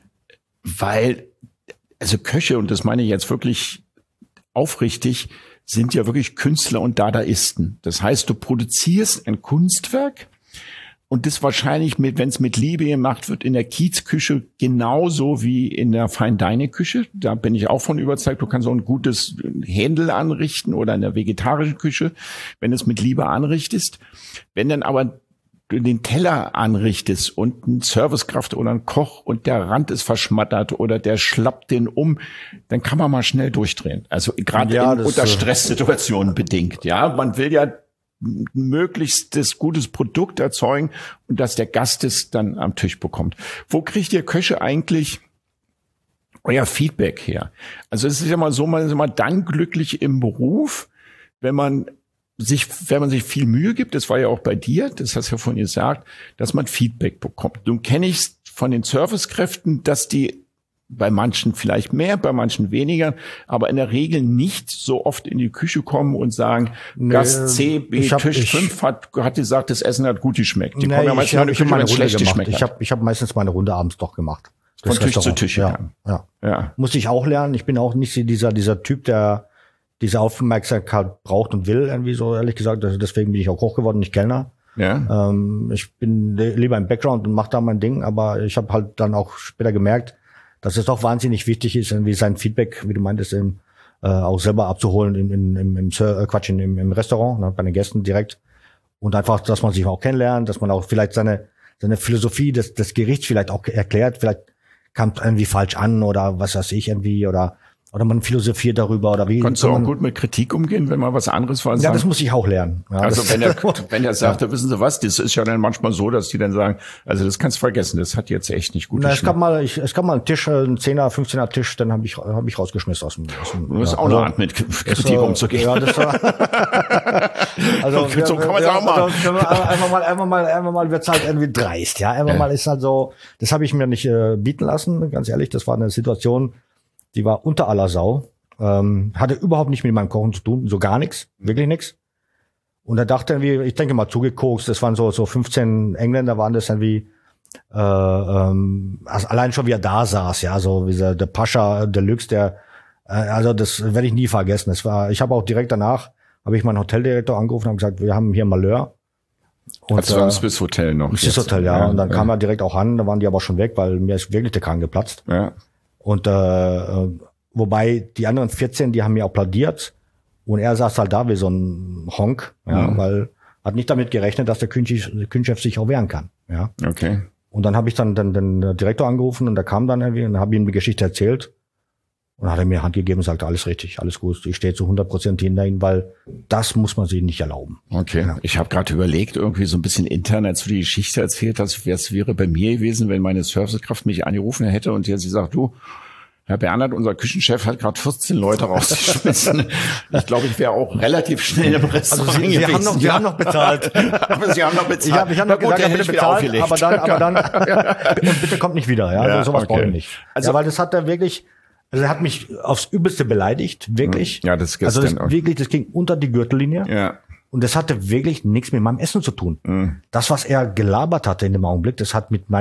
Weil, also Köche, und das meine ich jetzt wirklich aufrichtig, sind ja wirklich Künstler und Dadaisten. Das heißt, du produzierst ein Kunstwerk und das wahrscheinlich, wenn es mit Liebe gemacht wird, in der Kiezküche genauso wie in der Fine-Dining-Küche. Da bin ich auch von überzeugt, du kannst auch ein gutes Händel anrichten oder in der vegetarischen Küche, wenn du es mit Liebe anrichtest. Wenn dann aber du den Teller anrichtest und ein Servicekraft oder ein Koch und der Rand ist verschmattert oder der schlappt den um, dann kann man mal schnell durchdrehen. Also gerade unter Stresssituationen bedingt. Ja, man will ja möglichst das gutes Produkt erzeugen und dass der Gast es dann am Tisch bekommt. Wo kriegt ihr Köche eigentlich euer Feedback her? Also es ist ja mal so, man ist immer dann glücklich im Beruf, wenn man sich viel Mühe gibt, das war ja auch bei dir, das hast du ja vorhin gesagt, dass man Feedback bekommt. Nun kenne ich von den Servicekräften, dass die bei manchen vielleicht mehr, bei manchen weniger, aber in der Regel nicht so oft in die Küche kommen und sagen, Gast C, B, Tisch 5 hat gesagt, das Essen hat gut geschmeckt. Die kommen ja meistens in die Küche, wenn es schlecht geschmeckt hat. Ich hab meistens meine Runde abends doch gemacht. Von Tisch zu Tisch. Ja. Musste ich auch lernen. Ich bin auch nicht dieser Typ, der diese Aufmerksamkeit braucht und will, irgendwie so, ehrlich gesagt. Also deswegen bin ich auch Koch geworden, nicht Kellner. Ja. Ich bin lieber im Background und mache da mein Ding, aber ich habe halt dann auch später gemerkt, dass es doch wahnsinnig wichtig ist, irgendwie sein Feedback, wie du meintest, auch selber abzuholen im Restaurant, ne, bei den Gästen direkt. Und einfach, dass man sich auch kennenlernt, dass man auch vielleicht seine Philosophie des Gerichts vielleicht auch erklärt. Vielleicht kam es irgendwie falsch an oder was weiß ich irgendwie oder man philosophiert darüber oder wie. Kannst du auch gut mit Kritik umgehen, wenn mal was anderes war? Ja, das muss ich auch lernen. Ja, also wenn er sagt, wissen Sie was, das ist ja dann manchmal so, dass die dann sagen, also das kannst du vergessen, das hat jetzt echt nicht gut geschmeckt. Es gab mal einen Tisch, einen 10er, 15er Tisch, dann hab ich rausgeschmissen aus dem Das ist auch eine Art mit Kritik umzugehen. Ja, das war also so kann man es auch machen. Einmal mal wird's halt irgendwie dreist, ja. Einmal mal ist halt so, das habe ich mir nicht bieten lassen, ganz ehrlich, das war eine Situation, die war unter aller Sau, hatte überhaupt nicht mit meinem Kochen zu tun, so gar nichts, wirklich nichts. Und da dachte irgendwie, ich denke mal zugekokst, das waren so 15 Engländer waren das irgendwie, also allein schon wie er da saß, ja, so wie der Pascha Deluxe, also das werde ich nie vergessen. Ich habe auch direkt danach, habe ich meinen Hoteldirektor angerufen und gesagt, wir haben hier Malheur. Und also am Swiss Hotel noch. Swiss Hotel, ja. Und dann kam er direkt auch an, da waren die aber schon weg, weil mir ist wirklich der Kragen geplatzt. Ja. Und wobei die anderen 14, die haben mir applaudiert und er saß halt da wie so ein Honk, ja, weil hat nicht damit gerechnet, dass der Küchenchef sich auch wehren kann. Ja. Okay. Und dann habe ich dann den Direktor angerufen und der kam dann irgendwie und habe ihm die Geschichte erzählt und hat er mir Hand gegeben und sagte, alles richtig, alles gut, ich stehe zu 100% hinter ihm, weil das muss man sich nicht erlauben. Okay, ja. Ich habe gerade überlegt, irgendwie so ein bisschen intern, als du die Geschichte erzählt hast, was wäre bei mir gewesen, wenn meine Servicekraft mich angerufen hätte und sie sagt, du, Herr Bernhard, unser Küchenchef hat gerade 14 Leute rausgeschmissen. Ich glaube, ich wäre auch relativ schnell im Restaurant gewesen. Sie haben noch bezahlt. Aber Sie haben noch bezahlt. Ich habe noch gesagt, bitte bezahlt, aber dann und bitte kommt nicht wieder. Ja, also sowas brauche ich nicht. Also weil das hat er wirklich, also er hat mich aufs Übelste beleidigt, wirklich. Ja, das also das wirklich, das ging unter die Gürtellinie. Ja. Und das hatte wirklich nichts mit meinem Essen zu tun. Das, was er gelabert hatte in dem Augenblick, das war nicht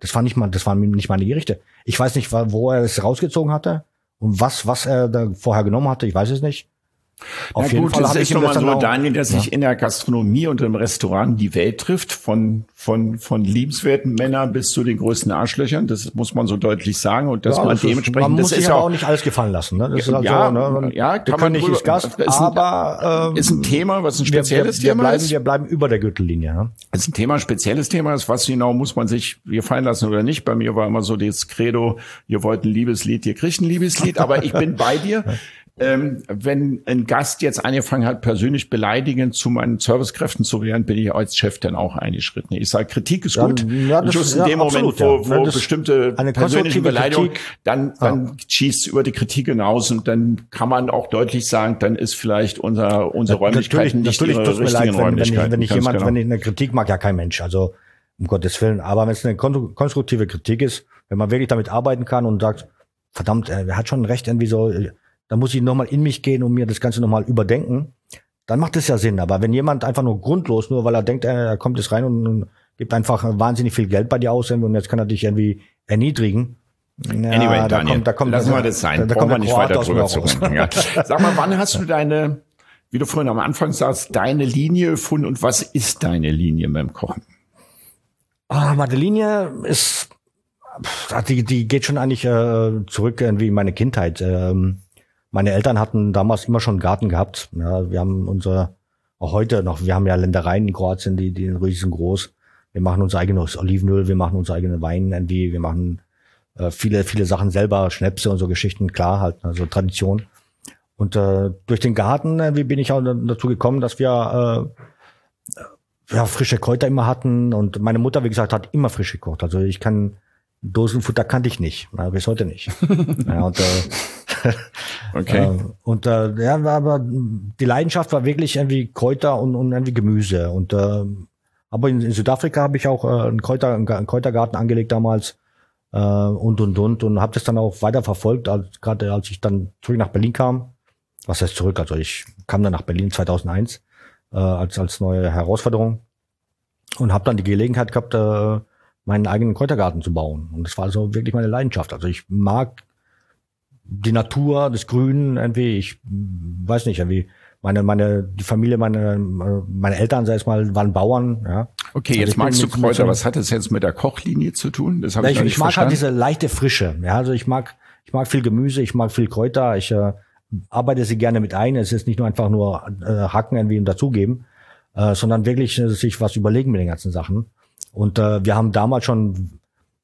meine Gerichte. Ich weiß nicht, wo er es rausgezogen hatte und was er da vorher genommen hatte, ich weiß es nicht. Auf jeden Fall habe ich ihm das so, Daniel, dass sich in der Gastronomie und im Restaurant die Welt trifft, von liebenswerten Männern bis zu den größten Arschlöchern. Das muss man so deutlich sagen und dass man dementsprechend. Man muss sich aber auch nicht alles gefallen lassen. Ne? Das ist halt ja, so, ne? Ja, kann man nicht. Ist Gast, aber ist ein Thema, was ein spezielles Thema ist. Wir bleiben über der Gürtellinie. Ne? Ist ein Thema, ein spezielles Thema ist. Was genau muss man sich gefallen lassen oder nicht? Bei mir war immer so das Credo: Ihr wollt ein Liebeslied, ihr kriegt ein Liebeslied. Aber ich bin bei dir. Wenn ein Gast jetzt angefangen hat, persönlich beleidigend zu meinen Servicekräften zu werden, bin ich als Chef dann auch eingeschritten. Ich sage, Kritik ist gut. Ja, das ist in dem Moment, wo bestimmte persönliche Beleidigungen, dann schießt über die Kritik hinaus und dann kann man auch deutlich sagen, dann ist vielleicht unsere Räumlichkeiten nicht ihre richtigen Räumlichkeiten. Wenn ich eine Kritik mag ja kein Mensch, also um Gottes Willen. Aber wenn es eine konstruktive Kritik ist, wenn man wirklich damit arbeiten kann und sagt, verdammt, er hat schon recht, irgendwie so, da muss ich nochmal in mich gehen und mir das Ganze nochmal überdenken, dann macht es ja Sinn. Aber wenn jemand einfach nur grundlos, nur weil er denkt, er kommt jetzt rein und gibt einfach wahnsinnig viel Geld bei dir aus und jetzt kann er dich irgendwie erniedrigen. Ja, anyway, Daniel, lassen wir das sein. Da kommen wir nicht weiter drüber zu reden. Ja. Sag mal, wann hast du deine wie du vorhin am Anfang sagst, deine Linie gefunden. Und was ist deine Linie beim Kochen? Meine Linie ist, die geht schon eigentlich zurück irgendwie in meine Kindheit. Meine Eltern hatten damals immer schon einen Garten gehabt. Ja, wir haben auch heute noch, wir haben ja Ländereien in Kroatien, die riesengroß. Wir machen unser eigenes Olivenöl, wir machen unsere eigenen Wein irgendwie, wir machen viele Sachen selber, Schnäpse und so Geschichten, klar halt, also Tradition. Und durch den Garten bin ich auch dazu gekommen, dass wir frische Kräuter immer hatten. Und meine Mutter, wie gesagt, hat immer frisch gekocht. Also Dosenfutter kannte ich nicht, bis heute nicht. Ja, und okay. Aber die Leidenschaft war wirklich irgendwie Kräuter und irgendwie Gemüse. Und aber in Südafrika habe ich auch einen Kräutergarten angelegt damals und habe das dann auch weiter verfolgt, gerade als ich dann zurück nach Berlin kam. Was heißt zurück? Also ich kam dann nach Berlin 2001 als neue Herausforderung und habe dann die Gelegenheit gehabt, meinen eigenen Kräutergarten zu bauen. Und das war also wirklich meine Leidenschaft. Also ich mag die Natur, das Grün irgendwie. Ich weiß nicht, irgendwie die Familie, meine Eltern, sag ich mal, waren Bauern. Ja. Okay, also jetzt magst du Kräuter. Was hat das jetzt mit der Kochlinie zu tun? Das habe ich noch nicht mag verstanden. Halt diese leichte Frische. Ja, also ich mag viel Gemüse, ich mag viel Kräuter. Ich arbeite sie gerne mit ein. Es ist nicht nur einfach nur hacken irgendwie und dazugeben, sondern wirklich sich was überlegen mit den ganzen Sachen. Und wir haben damals schon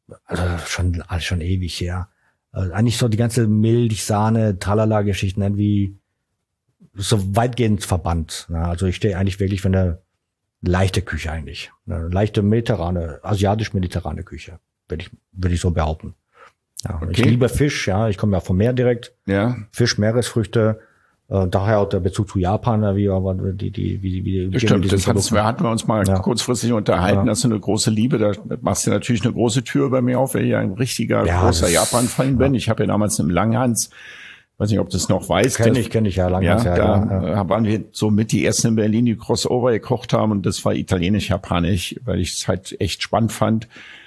ewig her, eigentlich so die ganze Milch, Sahne, Tralala-Geschichten irgendwie so weitgehend verbannt. Ja, also ich stehe eigentlich wirklich für eine leichte Küche eigentlich. Eine leichte asiatisch-mediterrane Küche, würde ich so behaupten. Ja, okay. Ich liebe Fisch, ja, ich komme ja vom Meer direkt. Ja. Fisch, Meeresfrüchte, daher auch der Bezug zu Japan, wie stimmt, das hatten wir uns mal kurzfristig unterhalten, dass du eine große Liebe, da machst du natürlich eine große Tür bei mir auf, weil ich ja ein richtiger großer Japan-Fan bin. Ich habe ja damals im Langhans, weiß nicht, ob du es noch weißt. Kenn ich ja, Langhans. Da waren wir so mit die ersten in Berlin, die Crossover gekocht haben und das war italienisch-japanisch, weil ich es halt echt spannend fand.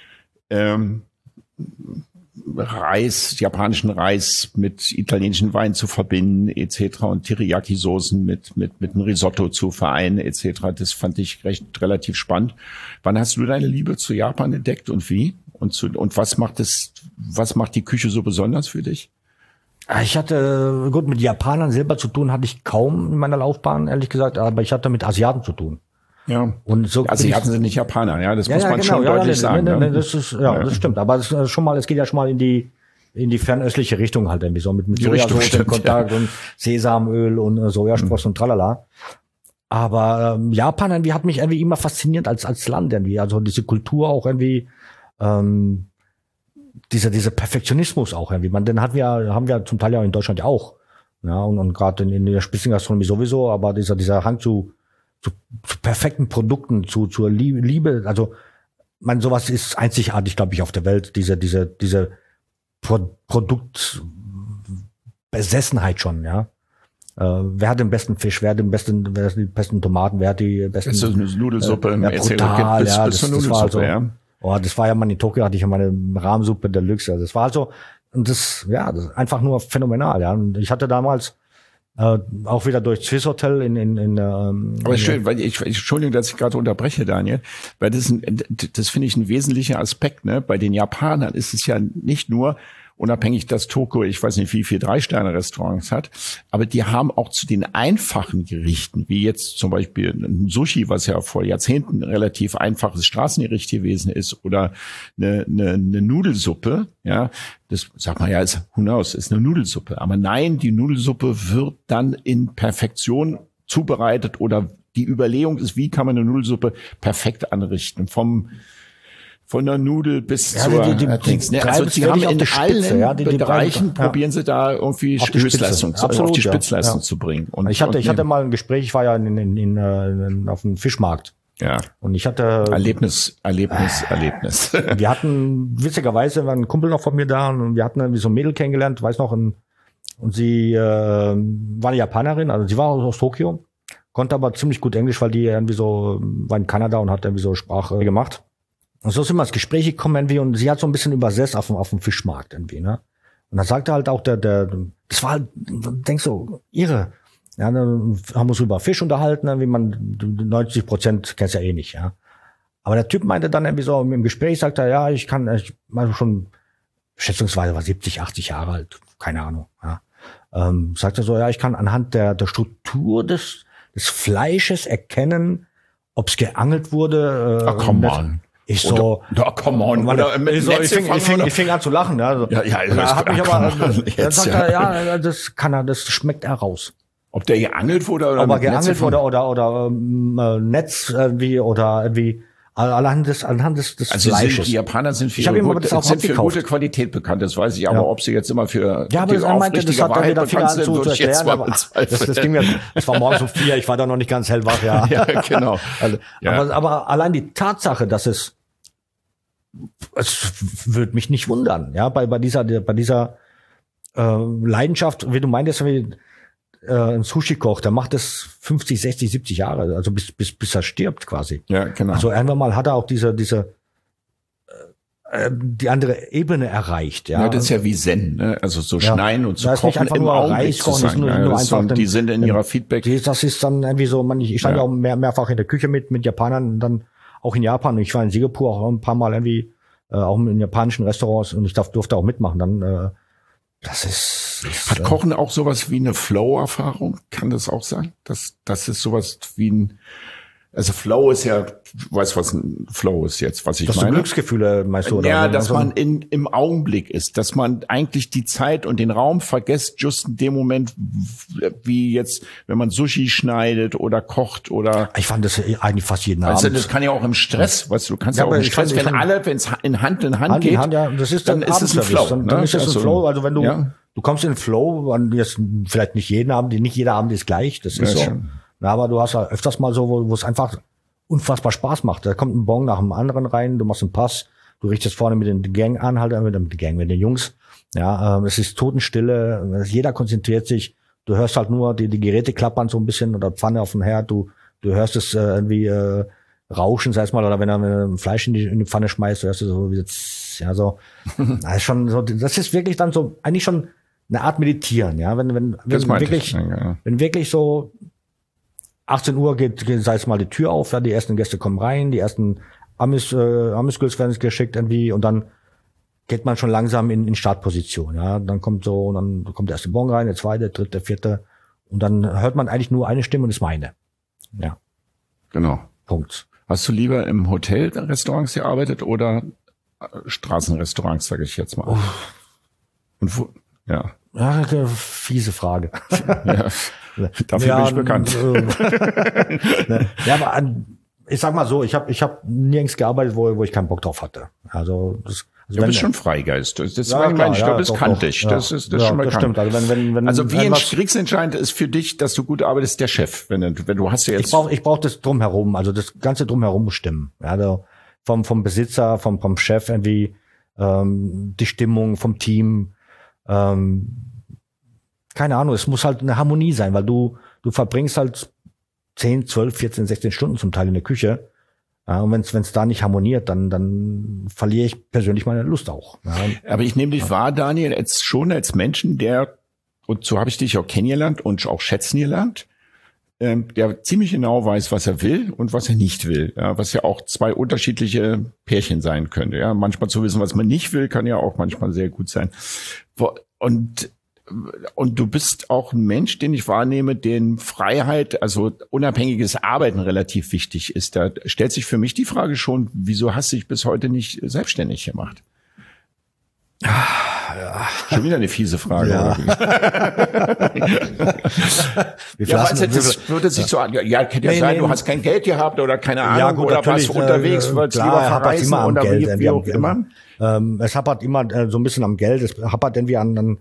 Japanischen Reis mit italienischen Wein zu verbinden, etc. und Teriyaki-Soßen mit einem Risotto zu vereinen, etc. Das fand ich relativ spannend. Wann hast du deine Liebe zu Japan entdeckt und wie? Und was macht die Küche so besonders für dich? Ich hatte, mit Japanern selber zu tun hatte ich kaum in meiner Laufbahn, ehrlich gesagt, aber ich hatte mit Asiaten zu tun. Ja. Und so Asiaten sind nicht Japaner, ja, das muss man schon deutlich sagen. Das stimmt, aber es geht ja schon mal in die fernöstliche Richtung halt irgendwie so mit Sojasauce in Kontakt und Sesamöl und Sojasprossen und tralala. Aber Japan irgendwie hat mich irgendwie immer fasziniert als Land irgendwie, also diese Kultur auch irgendwie, dieser Perfektionismus auch irgendwie. Den haben wir zum Teil ja in Deutschland ja auch, ja, und gerade in der Spitzengastronomie sowieso, aber dieser Hang zu perfekten Produkten, zur Liebe, also sowas ist einzigartig, glaube ich, auf der Welt, diese Produktbesessenheit schon, ja. Wer hat den besten Fisch, wer hat die besten Tomaten, wer hat die besten... Das ist eine Nudelsuppe. Brutal, das war ja mal in Tokio, hatte ich ja meine Rahmsuppe Deluxe, also das war also, und das ist einfach nur phänomenal, ja. Und ich hatte damals auch wieder durch Swisshotel aber schön, weil Entschuldigung, dass ich gerade unterbreche, Daniel, weil das finde ich ein wesentlicher Aspekt, ne? Bei den Japanern ist es ja nicht nur unabhängig, dass Tokio, ich weiß nicht, wie viel 3-Sterne-Restaurants hat, aber die haben auch zu den einfachen Gerichten, wie jetzt zum Beispiel ein Sushi, was ja vor Jahrzehnten ein relativ einfaches Straßengericht gewesen ist, oder eine Nudelsuppe, ja, das sagt man ja, ist eine Nudelsuppe. Aber nein, die Nudelsuppe wird dann in Perfektion zubereitet, oder die Überlegung ist, wie kann man eine Nudelsuppe perfekt anrichten, von der Nudel bis zur Dings. Also sie haben in allen Bereichen probieren sie da irgendwie Höchstleistung auf die Spitzleistung zu bringen. Und ich hatte mal ein Gespräch, ich war ja auf dem Fischmarkt. Ja. Und ich hatte Erlebnis. Wir hatten witzigerweise war ein Kumpel noch von mir da und wir hatten irgendwie so ein Mädel kennengelernt, weiß noch, und sie war eine Japanerin, also sie war aus Tokio, konnte aber ziemlich gut Englisch, weil die irgendwie so war in Kanada und hat irgendwie so Sprache gemacht. Und so sind wir ins Gespräch gekommen irgendwie, und sie hat so ein bisschen übersetzt auf dem Fischmarkt irgendwie, ne? Und dann sagte halt auch das war halt, denkst du, irre. Ja, dann haben wir uns über Fisch unterhalten, wie man 90% kennst ja eh nicht, ja. Aber der Typ meinte dann irgendwie so im Gespräch, sagt er, ja, ich mal schon schätzungsweise war 70, 80 Jahre alt, keine Ahnung, ja. Sagt er so, ja, ich kann anhand der Struktur des Fleisches erkennen, ob es geangelt wurde. Come on. Ich so, come on. Ich fing an zu lachen. Ja, also, hat mich aber, dann sagt er, ja, das schmeckt er raus. Ob der geangelt wurde oder ob er geangelt wurde oder Netz irgendwie oder irgendwie anhand des also Fleisches. Die Japaner sind für gute Qualität bekannt, das weiß ich, aber ob sie jetzt immer für aber die aufrichtige Wahrheit bekannt sind, würde ich jetzt mal bezweifeln. Das war morgens um 4, ich war da noch nicht ganz hellwach, ja. Ja, genau. Also, ja. Aber allein die Tatsache, dass es würde mich nicht wundern, ja, bei dieser Leidenschaft, wie du meintest, ein Sushi-Koch, der macht das 50, 60, 70 Jahre, also bis er stirbt quasi. Ja, genau. Also irgendwann mal hat er auch die andere Ebene erreicht. Ja, das ist ja wie Zen, ne? Also so schneiden und zu kochen im Augenblick zu sein. Die sind in ihrer Feedback. Das ist dann irgendwie so, ich stand ja auch mehrfach in der Küche mit Japanern und dann auch in Japan. Ich war in Singapur auch ein paar Mal irgendwie, auch in japanischen Restaurants und ich durfte auch mitmachen. Dann Hat Kochen auch sowas wie eine Flow-Erfahrung? Kann das auch sein? Das ist sowas wie also Flow ist ja, du weißt, was ein Flow ist jetzt, was ich meine. Dass du Glücksgefühle meinst du, oder? Ja, dass man im Augenblick ist, dass man eigentlich die Zeit und den Raum vergisst, just in dem Moment, wie jetzt, wenn man Sushi schneidet oder kocht oder. Ich fand das eigentlich fast jeden Abend. Also das kann ja auch im Stress, weißt du, kannst ja auch im Stress, wenn es Hand in Hand geht, ja, das ist dann ist es ein Flow. Dann ist es ein Flow, also wenn du kommst in den Flow, jetzt vielleicht nicht jeden Abend, nicht jeder Abend ist gleich, das ist so. Schon. Na, aber du hast ja öfters mal so, wo es einfach unfassbar Spaß macht. Da kommt ein Bon nach dem anderen rein, du machst einen Pass, du richtest vorne mit den Gang an, halt mit den Jungs. Ja, es ist Totenstille, jeder konzentriert sich. Du hörst halt nur die Geräte klappern so ein bisschen oder Pfanne auf dem Herd. Du hörst es irgendwie rauschen, sei es mal, oder wenn er ein Fleisch in die Pfanne schmeißt, du hörst es so wie jetzt, ja so. Das ist schon so, das ist wirklich dann so eigentlich schon eine Art Meditieren, ja, wenn wirklich so 18 Uhr geht, sei es mal die Tür auf, ja, die ersten Gäste kommen rein, die ersten Amisküls werden geschickt irgendwie und dann geht man schon langsam in Startposition, ja, dann kommt der erste Bon rein, der zweite, dritte, vierte und dann hört man eigentlich nur eine Stimme und das ist meine. Ja. Genau. Punkt. Hast du lieber im Hotel Restaurants gearbeitet oder Straßenrestaurants, sage ich jetzt mal? Oh. Und wo, ja. Ja, fiese Frage. Ja. Dafür bin ich bekannt. Ja, aber ich sag mal so, ich hab nirgends gearbeitet, wo ich keinen Bock drauf hatte. Also du bist schon Freigeist. Das kannte ich. Das ist schon bekannt. Stimmt. Also wie kriegsentscheidend ist für dich, dass du gut arbeitest, der Chef. Wenn du hast ja jetzt. Ich brauch das drumherum. Also das ganze drumherum muss stimmen. Ja, also vom Besitzer, vom Chef irgendwie, die Stimmung vom Team. Keine Ahnung, es muss halt eine Harmonie sein, weil du verbringst halt 10, 12, 14, 16 Stunden zum Teil in der Küche. Ja, und wenn's da nicht harmoniert, dann verliere ich persönlich meine Lust auch. Ja. Aber ich nehme dich wahr, Daniel, als Menschen, und so habe ich dich auch kennengelernt und auch schätzen gelernt, der ziemlich genau weiß, was er will und was er nicht will. Ja, was ja auch zwei unterschiedliche Pärchen sein könnte. Ja, manchmal zu wissen, was man nicht will, kann ja auch manchmal sehr gut sein. Und du bist auch ein Mensch, den ich wahrnehme, den Freiheit, also unabhängiges Arbeiten relativ wichtig ist. Da stellt sich für mich die Frage schon, wieso hast du dich bis heute nicht selbstständig gemacht? Ja. Schon wieder eine fiese Frage. Ja. Würde sich so an, du hast kein Geld gehabt oder keine Ahnung, ja, gut, oder warst du unterwegs, wolltest lieber verreisen oder wie auch immer. Es hapert immer so ein bisschen am Geld, es hapert irgendwie an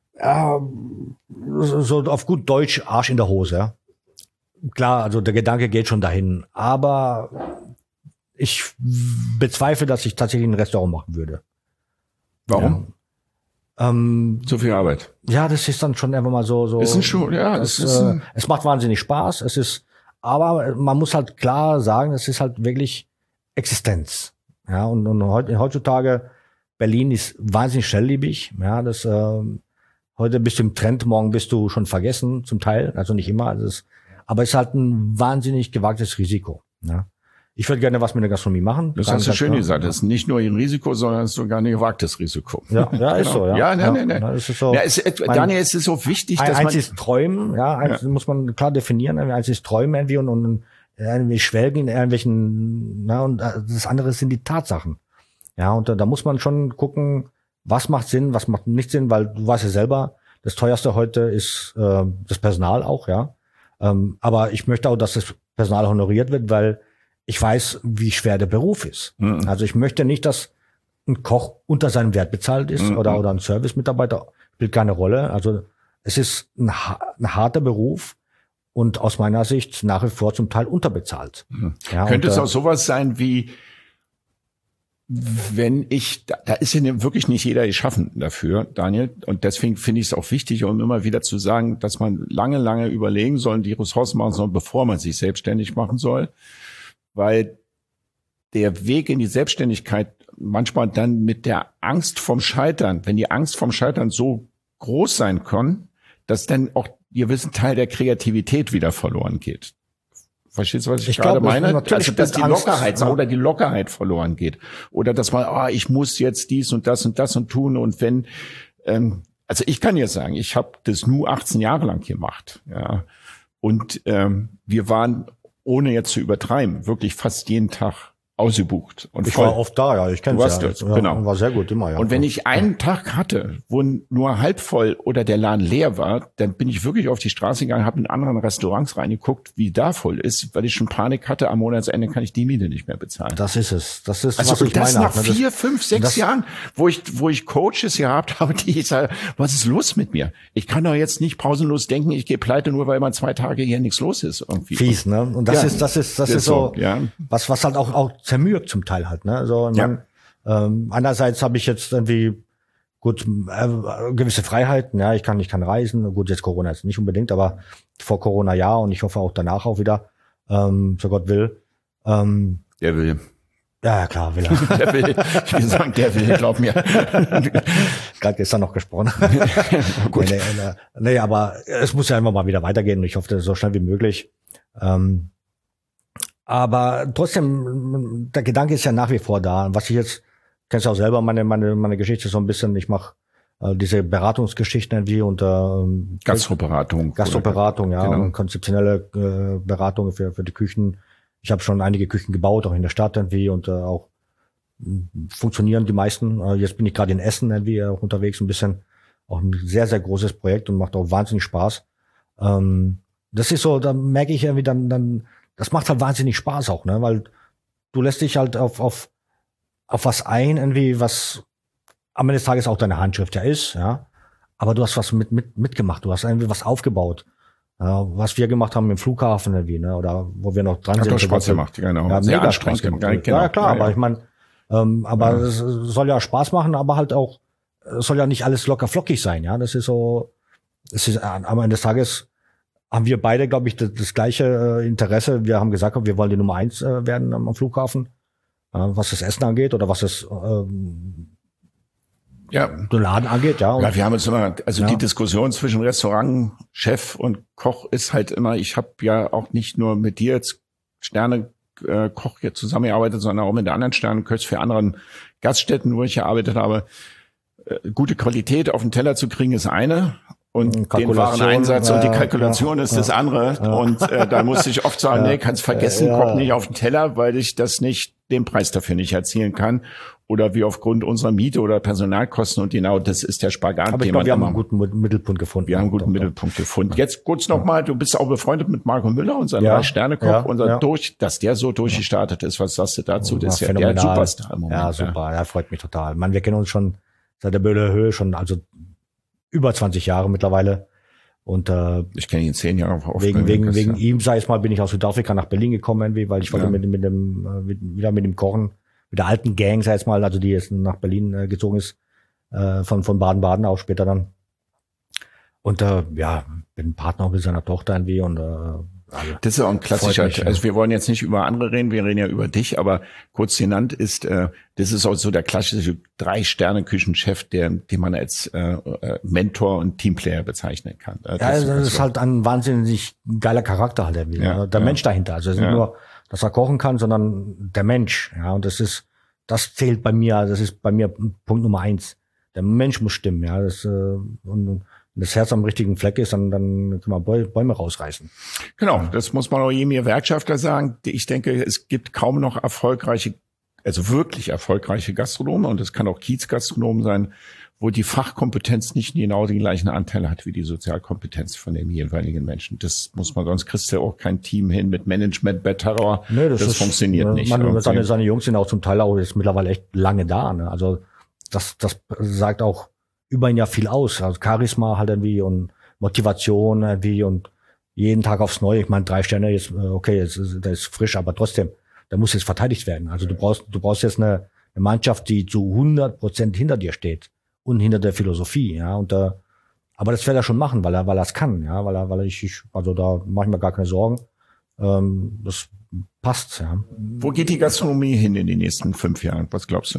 so auf gut Deutsch Arsch in der Hose, ja. Klar, also der Gedanke geht schon dahin, aber ich bezweifle, dass ich tatsächlich ein Restaurant machen würde. Warum? Ja. So viel Arbeit. Ja, das ist dann schon einfach mal so. Ist ein Schuh, ja. Es macht wahnsinnig Spaß. Aber man muss halt klar sagen, es ist halt wirklich Existenz. Ja, und heutzutage Berlin ist wahnsinnig schnelllebig. Ja, Heute bist du im Trend, morgen bist du schon vergessen, zum Teil, also nicht immer. Aber es ist halt ein wahnsinnig gewagtes Risiko. Ne? Ich würde gerne was mit der Gastronomie machen. Das hast du schön gesagt. Das ist nicht nur ein Risiko, sondern es ist sogar ein gewagtes Risiko. Ja, ist so. Ja, Es ist so. Daniel, es ist so wichtig, dass eins ist Träumen, eins muss man klar definieren. Eins ist Träumen irgendwie und irgendwie schwelgen in irgendwelchen, und das andere sind die Tatsachen. Ja, und da muss man schon gucken, was macht Sinn, was macht nicht Sinn, weil du weißt ja selber, das teuerste heute ist das Personal auch, ja. Aber ich möchte auch, dass das Personal honoriert wird, weil ich weiß, wie schwer der Beruf ist. Mhm. Also ich möchte nicht, dass ein Koch unter seinem Wert bezahlt ist oder ein Service-Mitarbeiter, spielt keine Rolle. Also es ist ein harter Beruf und aus meiner Sicht nach wie vor zum Teil unterbezahlt. Mhm. Ja, könnte es auch sowas sein wie, da ist ja wirklich nicht jeder geschaffen dafür, Daniel. Und deswegen finde ich es auch wichtig, um immer wieder zu sagen, dass man lange überlegen soll, die Ressourcen machen soll, bevor man sich selbstständig machen soll. Weil der Weg in die Selbstständigkeit manchmal dann mit der Angst vom Scheitern, wenn die Angst vom Scheitern so groß sein kann, dass dann auch ein gewissen Teil der Kreativität wieder verloren geht. Verstehst du, was ich gerade meine? Also, dass die Lockerheit oder die Lockerheit verloren geht. Oder dass man, ich muss jetzt dies und das und tun. Und wenn, also ich kann jetzt sagen, ich habe das nur 18 Jahre lang gemacht. Ja. Und wir waren, ohne jetzt zu übertreiben, wirklich fast jeden Tag ausgebucht. Und ich war oft da, ja, ich kenne es ja. Genau. War sehr gut, immer, ja. Und wenn ich einen Tag hatte, wo nur halb voll oder der Laden leer war, dann bin ich wirklich auf die Straße gegangen, habe in anderen Restaurants reingeguckt, wie da voll ist, weil ich schon Panik hatte, am Monatsende kann ich die Miete nicht mehr bezahlen. Das ist es. Das ist, also, was ich das meine. Nach 4, 5, 6 Jahren, wo ich Coaches gehabt habe, die ich sage, was ist los mit mir? Ich kann doch jetzt nicht pausenlos denken, ich gehe pleite, nur weil mal 2 Tage hier nichts los ist irgendwie. Fies, ne? Und das ist so, was halt auch zermürbt zum Teil halt, ne? Also einerseits habe ich jetzt irgendwie gewisse Freiheiten, ja, ich kann reisen, gut, jetzt Corona ist nicht unbedingt, aber vor Corona ja, und ich hoffe auch danach auch wieder, so Gott will. Der will. Ja, klar, will er. Der will, wie gesagt, der will, glaub mir. Gerade gestern noch gesprochen. Gut. Nee, aber es muss ja einfach mal wieder weitergehen und ich hoffe, so schnell wie möglich. Aber trotzdem, der Gedanke ist ja nach wie vor da. Was ich jetzt, kennst du auch selber, meine Geschichte so ein bisschen, ich mache diese Beratungsgeschichten irgendwie und Gastroberatung, ja, genau. Und konzeptionelle Beratung für die Küchen. Ich habe schon einige Küchen gebaut, auch in der Stadt irgendwie und auch funktionieren die meisten. Jetzt bin ich gerade in Essen irgendwie unterwegs, ein bisschen, auch ein sehr, sehr großes Projekt und macht auch wahnsinnig Spaß. Das ist so, da merke ich irgendwie dann das macht halt wahnsinnig Spaß auch, ne, weil du lässt dich halt auf was ein, irgendwie, was am Ende des Tages auch deine Handschrift ja ist, ja, aber du hast was mitgemacht, du hast irgendwie was aufgebaut, was wir gemacht haben im Flughafen irgendwie, ne, oder wo wir noch dran sind. Hat doch Spaß gemacht, genau. Ja, sehr mega Spaß gemacht. Genau. Ja, klar, aber ich meine, es soll ja Spaß machen, aber halt auch, es soll ja nicht alles locker flockig sein, ja, das ist so, am Ende des Tages haben wir beide, glaube ich, das gleiche Interesse. Wir haben gesagt, wir wollen die Nummer 1 werden am Flughafen, was das Essen angeht oder was das den Laden angeht. Ja, wir haben uns immer, also die Diskussion zwischen Restaurantchef und Koch ist halt immer, ich habe ja auch nicht nur mit dir jetzt Sterne-Koch hier zusammengearbeitet, sondern auch mit den anderen Sterneköchs für anderen Gaststätten, wo ich gearbeitet habe. Gute Qualität auf den Teller zu kriegen ist eine. Und den Wareneinsatz und die Kalkulation ist das andere. Ja. Und da musste ich oft sagen, nee, kannst vergessen, koch nicht auf den Teller, weil ich das nicht, den Preis dafür nicht erzielen kann. Oder wie aufgrund unserer Miete oder Personalkosten. Und genau das ist der Spagat. Aber ich glaube, wir haben einen guten Mittelpunkt gefunden. Wir haben einen guten Mittelpunkt gefunden. Jetzt kurz nochmal, du bist auch befreundet mit Marco Müller, unser 3-Sterne-Koch, dass der so durchgestartet ist. Was sagst du dazu? Das ist ja der Superstar im Moment. Ja, super. Ja, freut mich total. Man, wir kennen uns schon seit der Böhler Höhe schon, also über 20 Jahre mittlerweile. Und ich kenne ihn 10 Jahre. Wegen ihm, sag ich mal, bin ich aus Südafrika nach Berlin gekommen, weil ich wollte wieder mit dem Kochen, mit der alten Gang, sag ich mal, also die jetzt nach Berlin gezogen ist, von Baden-Baden auch später dann. Und bin Partner mit seiner Tochter irgendwie und Also, das ist auch ein klassischer, also wir wollen jetzt nicht über andere reden, wir reden ja über dich, aber kurz genannt ist, das ist auch so der klassische 3-Sterne-Küchenchef, den man als Mentor und Teamplayer bezeichnen kann. Das ist halt ein wahnsinnig geiler Charakter halt, der Mensch dahinter. Also nicht nur, dass er kochen kann, sondern der Mensch. Ja, und das zählt bei mir, das ist bei mir Punkt Nummer 1. Der Mensch muss stimmen, ja. Und wenn das Herz am richtigen Fleck ist, dann kann man Bäume rausreißen. Genau, das muss man auch jedem Gewerkschaftler sagen. Ich denke, es gibt kaum noch erfolgreiche, also wirklich erfolgreiche Gastronomen, und das kann auch Kiezgastronomen sein, wo die Fachkompetenz nicht genau den gleichen Anteil hat wie die Sozialkompetenz von dem jeweiligen Menschen. Das muss man, sonst kriegst du ja auch kein Team hin mit Management bei Terror. Nee, das funktioniert nicht. Seine Jungs sind auch zum Teil auch jetzt mittlerweile echt lange da. Ne? Also das sagt auch über ihn ja viel aus. Also Charisma halt irgendwie und Motivation irgendwie und jeden Tag aufs Neue. Ich meine, 3 Sterne jetzt, okay, der ist frisch, aber trotzdem, der muss jetzt verteidigt werden. Also du brauchst jetzt eine Mannschaft, die zu 100% hinter dir steht und hinter der Philosophie, ja. Und aber das wird er schon machen, weil er es kann, ja, also da mache ich mir gar keine Sorgen. Das passt, ja. Wo geht die Gastronomie hin in den nächsten 5 Jahren? Was glaubst du?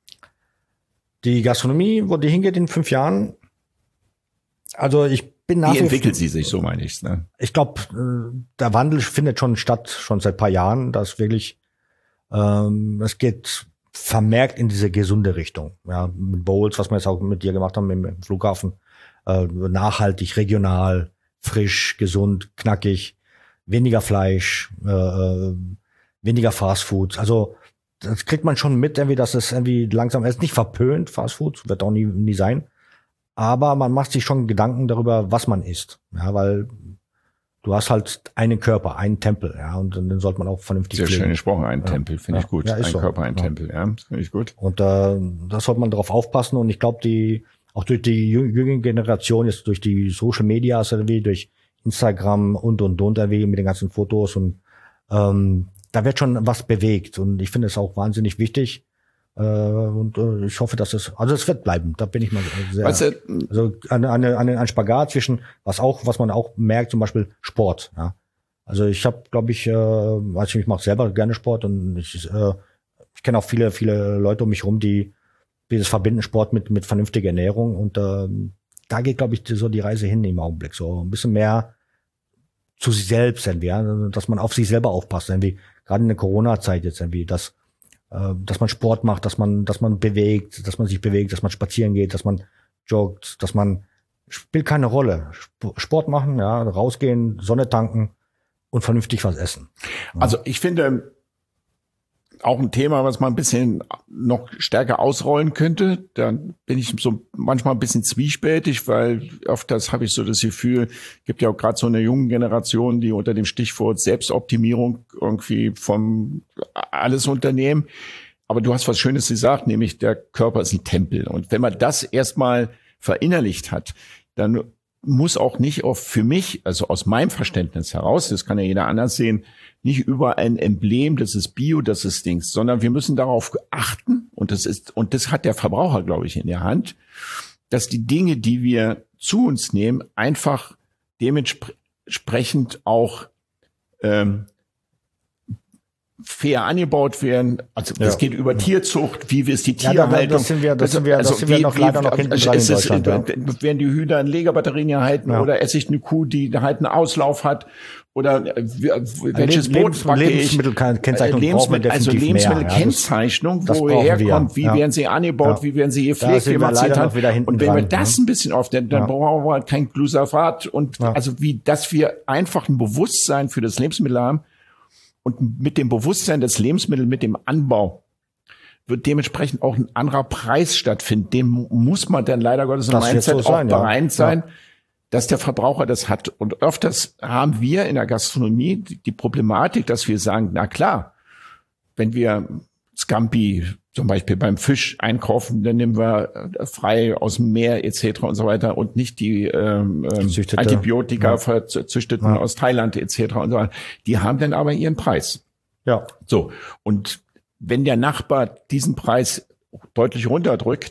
Die Gastronomie, wo die hingeht in 5 Jahren, also ich bin Wie entwickelt sie sich, so meine ich's, ne? Ich glaube, der Wandel findet schon statt, schon seit paar Jahren, dass wirklich, es geht vermerkt in diese gesunde Richtung, ja, mit Bowls, was wir jetzt auch mit dir gemacht haben im Flughafen, nachhaltig, regional, frisch, gesund, knackig, weniger Fleisch, weniger Fastfood, also das kriegt man schon mit, irgendwie, dass es irgendwie langsam, es ist nicht verpönt, Fastfood, wird auch nie sein. Aber man macht sich schon Gedanken darüber, was man isst. Ja, weil du hast halt einen Körper, einen Tempel, ja, und dann sollte man auch vernünftig Sehr pflegen. schön gesprochen, ein Tempel, finde ich gut. Ja, ein so. Körper, ein Tempel, ja, finde ich gut. Und da sollte man drauf aufpassen. Und ich glaube, auch durch die jüngere Generation, jetzt durch die Social Media, irgendwie durch Instagram und irgendwie mit den ganzen Fotos und da wird schon was bewegt und ich finde es auch wahnsinnig wichtig und ich hoffe, dass es wird bleiben. Da bin ich mal sehr. Weißt du, also ein Spagat zwischen was man auch merkt, zum Beispiel Sport. Ja, also ich habe, glaube ich, ich mache selber gerne Sport und ich kenne auch viele Leute um mich rum, die das verbinden Sport mit vernünftiger Ernährung und da geht, glaube ich, so die Reise hin im Augenblick. So ein bisschen mehr zu sich selbst irgendwie, ja, dass man auf sich selber aufpasst, irgendwie, gerade in der Corona-Zeit jetzt irgendwie, dass man Sport macht, dass man bewegt, dass man sich bewegt, dass man spazieren geht, dass man joggt, spielt keine Rolle. Sport machen, ja, rausgehen, Sonne tanken und vernünftig was essen. Ja. Also ich finde auch ein Thema, was man ein bisschen noch stärker ausrollen könnte. Da bin ich so manchmal ein bisschen zwiespältig, weil oft habe ich so das Gefühl, gibt ja auch gerade so eine junge Generation, die unter dem Stichwort Selbstoptimierung irgendwie vom alles unternehmen. Aber du hast was Schönes gesagt, nämlich der Körper ist ein Tempel. Und wenn man das erstmal verinnerlicht hat, dann muss auch nicht oft für mich, also aus meinem Verständnis heraus, das kann ja jeder anders sehen, nicht über ein Emblem, das ist Bio, das ist Dings, sondern wir müssen darauf achten, und das hat der Verbraucher, glaube ich, in der Hand, dass die Dinge, die wir zu uns nehmen, einfach dementsprechend auch fair angebaut werden. Also das geht über Tierzucht, wie ist die Tierhaltung. Das sind wir noch leider noch hinten dran in Deutschland. Werden die Hühner in Legerbatterien gehalten oder esse ich eine Kuh, die halt einen Auslauf hat? Oder welches Brot backe ich? Lebensmittelkennzeichnung also Lebensmittelkennzeichnung, wo herkommt, wie werden sie angebaut, wie werden sie gepflegt, wie man sie hat. Und wenn wir das ein bisschen aufnehmen, dann brauchen wir halt kein Glyphosat und also dass wir einfach ein Bewusstsein für das Lebensmittel haben. Und mit dem Bewusstsein des Lebensmittels, mit dem Anbau, wird dementsprechend auch ein anderer Preis stattfinden. Dem muss man dann leider Gottes im Mindset auch bereit sein, dass der Verbraucher das hat. Und öfters haben wir in der Gastronomie die Problematik, dass wir sagen, na klar, wenn wir Scampi zum Beispiel beim Fisch einkaufen, dann nehmen wir frei aus dem Meer etc. und so weiter und nicht die Antibiotika verzüchteten aus Thailand etc. und so weiter. Die haben dann aber ihren Preis. Ja. So. Und wenn der Nachbar diesen Preis deutlich runterdrückt,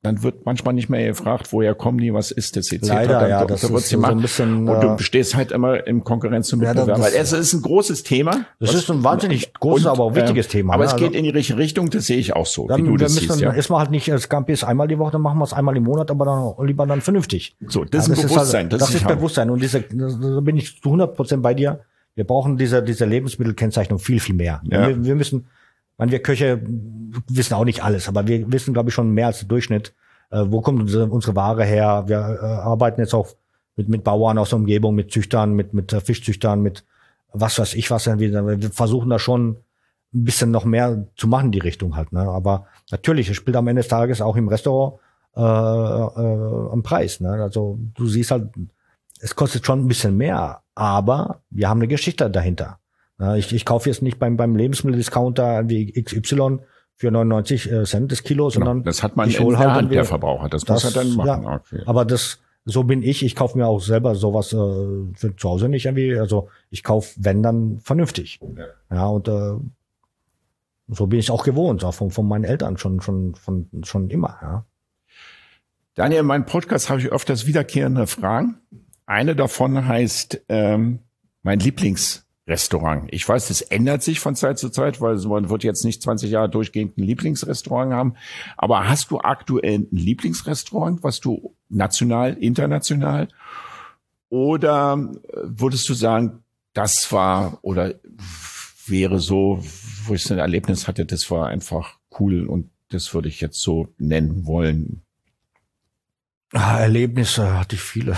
dann wird manchmal nicht mehr gefragt, woher kommen die, was ist das etc. Leider, ja, das wird's ist so ein bisschen, und du stehst halt immer in Konkurrenz zum Mitbewerber. Ja, es ist ein großes Thema. Das ist ein wahnsinnig großes, aber auch wichtiges Thema. Aber ne? es geht in die richtige Richtung, das sehe ich auch so, wie du das siehst. Ja. Ist man halt nicht, das Scampi ist einmal die Woche, dann machen wir es einmal im Monat, aber dann lieber dann vernünftig. So, das ist ein Bewusstsein. Das ist Bewusstsein. Und da bin ich zu 100% bei dir. Wir brauchen diese Lebensmittelkennzeichnung viel, viel mehr. Ja. Wir müssen, wir Köche wissen auch nicht alles, aber wir wissen, glaube ich, schon mehr als der Durchschnitt. Wo kommt unsere Ware her? Wir arbeiten jetzt auch mit Bauern aus der Umgebung, mit Züchtern, mit Fischzüchtern, mit was weiß ich was. Wir versuchen da schon ein bisschen noch mehr zu machen in die Richtung halt. Ne? Aber natürlich, es spielt am Ende des Tages auch im Restaurant am Preis. Ne? Also du siehst halt, es kostet schon ein bisschen mehr, aber wir haben eine Geschichte dahinter. Ich kaufe jetzt nicht beim Lebensmitteldiscounter wie XY für 99 Cent das Kilo, sondern das hat man in der Hand, der Verbraucher. Das muss er dann machen. Ja, okay. Aber so bin ich. Ich kaufe mir auch selber sowas für zu Hause nicht irgendwie. Also ich kaufe, wenn, dann vernünftig. Ja, und so bin ich auch gewohnt, auch von meinen Eltern schon immer. Ja. Daniel, in meinem Podcast habe ich öfters wiederkehrende Fragen. Eine davon heißt mein Lieblingsrestaurant. Ich weiß, das ändert sich von Zeit zu Zeit, weil man wird jetzt nicht 20 Jahre durchgehend ein Lieblingsrestaurant haben. Aber hast du aktuell ein Lieblingsrestaurant, was du national, international? Oder würdest du sagen, das war oder wäre so, wo ich so ein Erlebnis hatte, das war einfach cool und das würde ich jetzt so nennen wollen? Erlebnisse hatte ich viele.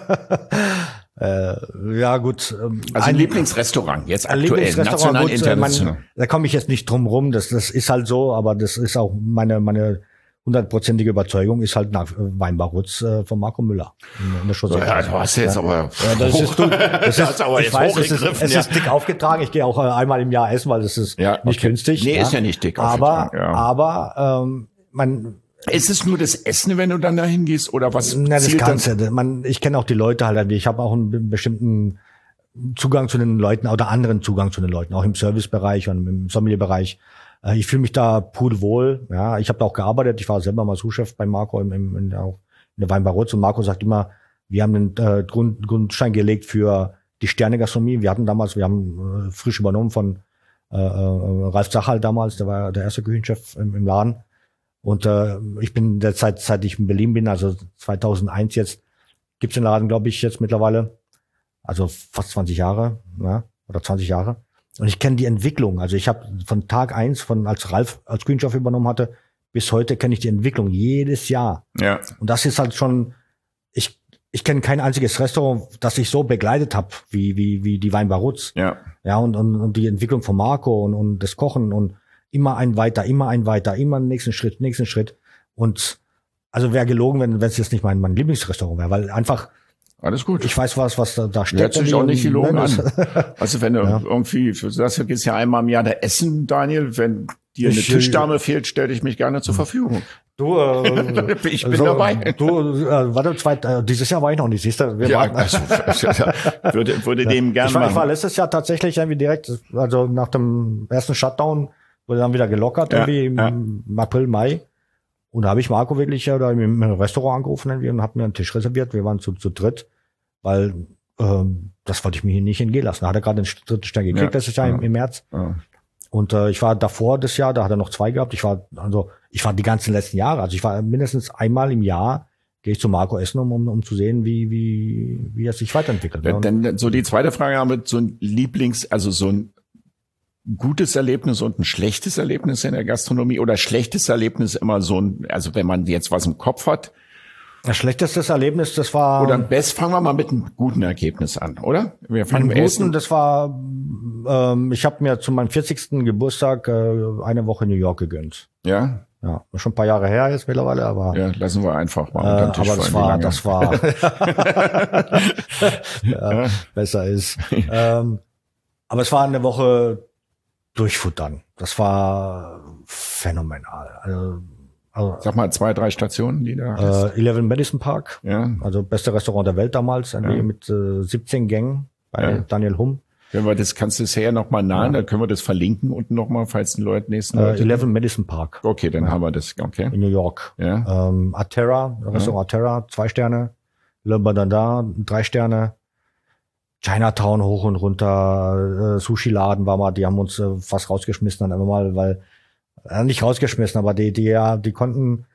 Ja, gut. Also ein Lieblingsrestaurant, jetzt aktuell, national, international. Da komme ich jetzt nicht drum rum, das ist halt so, aber das ist auch meine 100%ige Überzeugung, ist halt nach Weinbar-Rutz von Marco Müller. In der ja, du hast jetzt aber das ist aber ich weiß, es ist dick aufgetragen. Ich gehe auch einmal im Jahr essen, weil das ist nicht günstig. Nee, ist ja nicht dick aufgetragen. Aber ist es nur das Essen, wenn du dann dahin gehst, oder was? Na, das Ganze. Ich kenne auch die Leute halt. Ich habe auch einen bestimmten Zugang zu den Leuten oder anderen Zugang zu den Leuten, auch im Servicebereich und im Sommelierbereich. Ich fühle mich da pudelwohl. Ja, ich habe da auch gearbeitet. Ich war selber mal Sous-Chef bei Marco in der Weinbar-Rutz. Und Marco sagt immer, wir haben den Grundstein gelegt für die Sterne-Gastronomie. Wir haben frisch übernommen von Ralf Zachal damals. Der war der erste Küchenchef im Laden. Und ich bin derzeit, seit ich in Berlin bin, also 2001 jetzt, gibt's den Laden, glaube ich, jetzt mittlerweile, also fast 20 Jahre, ja, oder 20 Jahre. Und ich kenne die Entwicklung. Also ich habe von Tag 1, als Ralf als Küchenchef übernommen hatte, bis heute kenne ich die Entwicklung jedes Jahr. Ja. Und das ist halt schon, ich kenne kein einziges Restaurant, das ich so begleitet habe, wie die Weinbar Rutz. Ja. Ja, und die Entwicklung von Marco und das Kochen und immer ein weiter, immer den nächsten Schritt. Und also wäre gelogen, wenn es jetzt nicht mein Lieblingsrestaurant wäre, weil einfach alles gut. Ich weiß was da steht. Hört sich auch nicht gelogen an. Also wenn du irgendwie, du gehst ja einmal im Jahr da essen, Daniel, wenn dir eine Tischdame fehlt, stell ich mich gerne zur Verfügung. Du, ich bin dabei. Warte, dieses Jahr war ich noch nicht, siehst du? Würde dem gerne machen. Ich war letztes Jahr tatsächlich irgendwie direkt, also nach dem ersten Shutdown, wurde dann wieder gelockert, irgendwie im April, Mai. Und da habe ich Marco wirklich da im Restaurant angerufen und habe mir einen Tisch reserviert. Wir waren zu dritt, weil das wollte ich mir hier nicht entgehen lassen. Da hat er gerade den dritten Stern gekriegt, das ist ja im März. Ja. Und ich war davor das Jahr, da hat er noch 2 gehabt. Ich war die ganzen letzten Jahre, also ich war mindestens einmal im Jahr, gehe ich zu Marco essen, um zu sehen, wie er sich weiterentwickelt. Dann so die zweite Frage haben wir so ein also so ein gutes Erlebnis und ein schlechtes Erlebnis in der Gastronomie oder schlechtes Erlebnis immer so ein, also wenn man jetzt was im Kopf hat. Das schlechteste Erlebnis, das war... Oder am besten fangen wir mal mit einem guten Ergebnis an, oder? Wir fangen mit Essen. Das war, ich habe mir zu meinem 40. Geburtstag eine Woche in New York gegönnt. Ja? Ja, schon ein paar Jahre her jetzt mittlerweile, aber... Ja, lassen wir einfach mal unter den Tisch aber das war ja, besser ist. Aber es war eine Woche durchfuttern. Das war phänomenal. Also, sag mal 2, 3 Stationen, die da hast. 11 Madison Park, ja. Also beste Restaurant der Welt damals, mit 17 Gängen bei Daniel Humm. Wenn wir das, kannst du es her nochmal nahen, dann können wir das verlinken unten nochmal, falls die Leute nächsten Leute. 11 Madison Park. Okay, dann haben wir das, okay. In New York. Ja. Atera, Restaurant Atera, 2 Sterne. Le Badada, 3 Sterne. Chinatown hoch und runter, Sushi-Laden war mal, die haben uns fast rausgeschmissen dann einfach mal, weil, nicht rausgeschmissen, aber die konnten,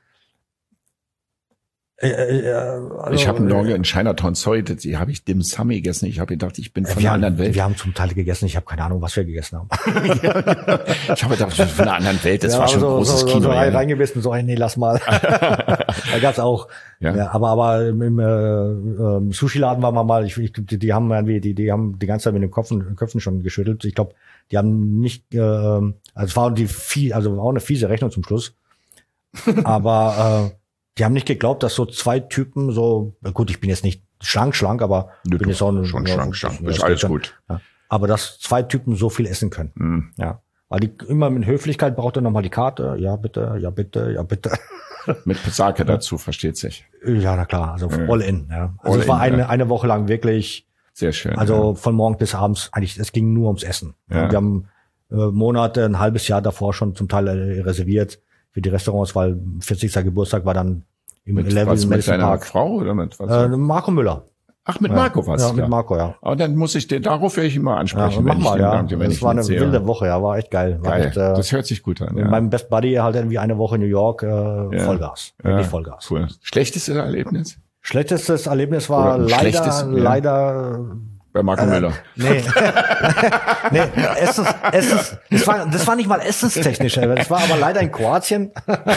also, ich habe morgen in Chinatown, sorry, die habe ich Dim Sum gegessen. Ich habe gedacht, ich bin von einer anderen Welt. Wir haben zum Teil gegessen, ich habe keine Ahnung, was wir gegessen haben. Ich habe gedacht, von einer anderen Welt, das war schon ein großes Kino. So reingebissen, so, nee, lass mal. Da gab's auch. Ja, aber im Sushi-Laden war mal, die haben irgendwie, die haben die ganze Zeit mit den Köpfen schon geschüttelt. Ich glaube, die haben nicht, also es war war auch eine fiese Rechnung zum Schluss. Aber die haben nicht geglaubt, dass so 2 Typen so, gut, ich bin jetzt nicht schlank, aber bin jetzt auch schon schlank. Ist alles gut. Ja. Aber dass 2 Typen so viel essen können. Mhm. Ja. Weil die immer mit Höflichkeit braucht er nochmal die Karte. Ja, bitte, ja, bitte, ja, bitte. Mit Sake dazu, versteht sich. Ja, na klar, also all in, ja. Also es war eine Woche lang wirklich. Sehr schön. Also von morgen bis abends, eigentlich, es ging nur ums Essen. Ja. Wir haben Monate, ein halbes Jahr davor schon zum Teil reserviert für die Restaurants, weil 40. Geburtstag war dann im Level mit deiner Frau oder mit was? Marco Müller. Ach, mit Marco was? Ja, mit Marco, ja. Aber dann muss ich darauf werde ich immer ansprechen. Ja, mach mal, ja. Das war eine wilde Woche, ja, war echt geil. Geil. Echt, das hört sich gut an. Mit meinem Best Buddy halt irgendwie eine Woche in New York, Vollgas. Wirklich Vollgas. Cool. Schlechtes Erlebnis? Schlechtestes Erlebnis war leider bei Marco Müller. Nee. Nee, das war nicht mal essenstechnisch, das war aber leider in Kroatien.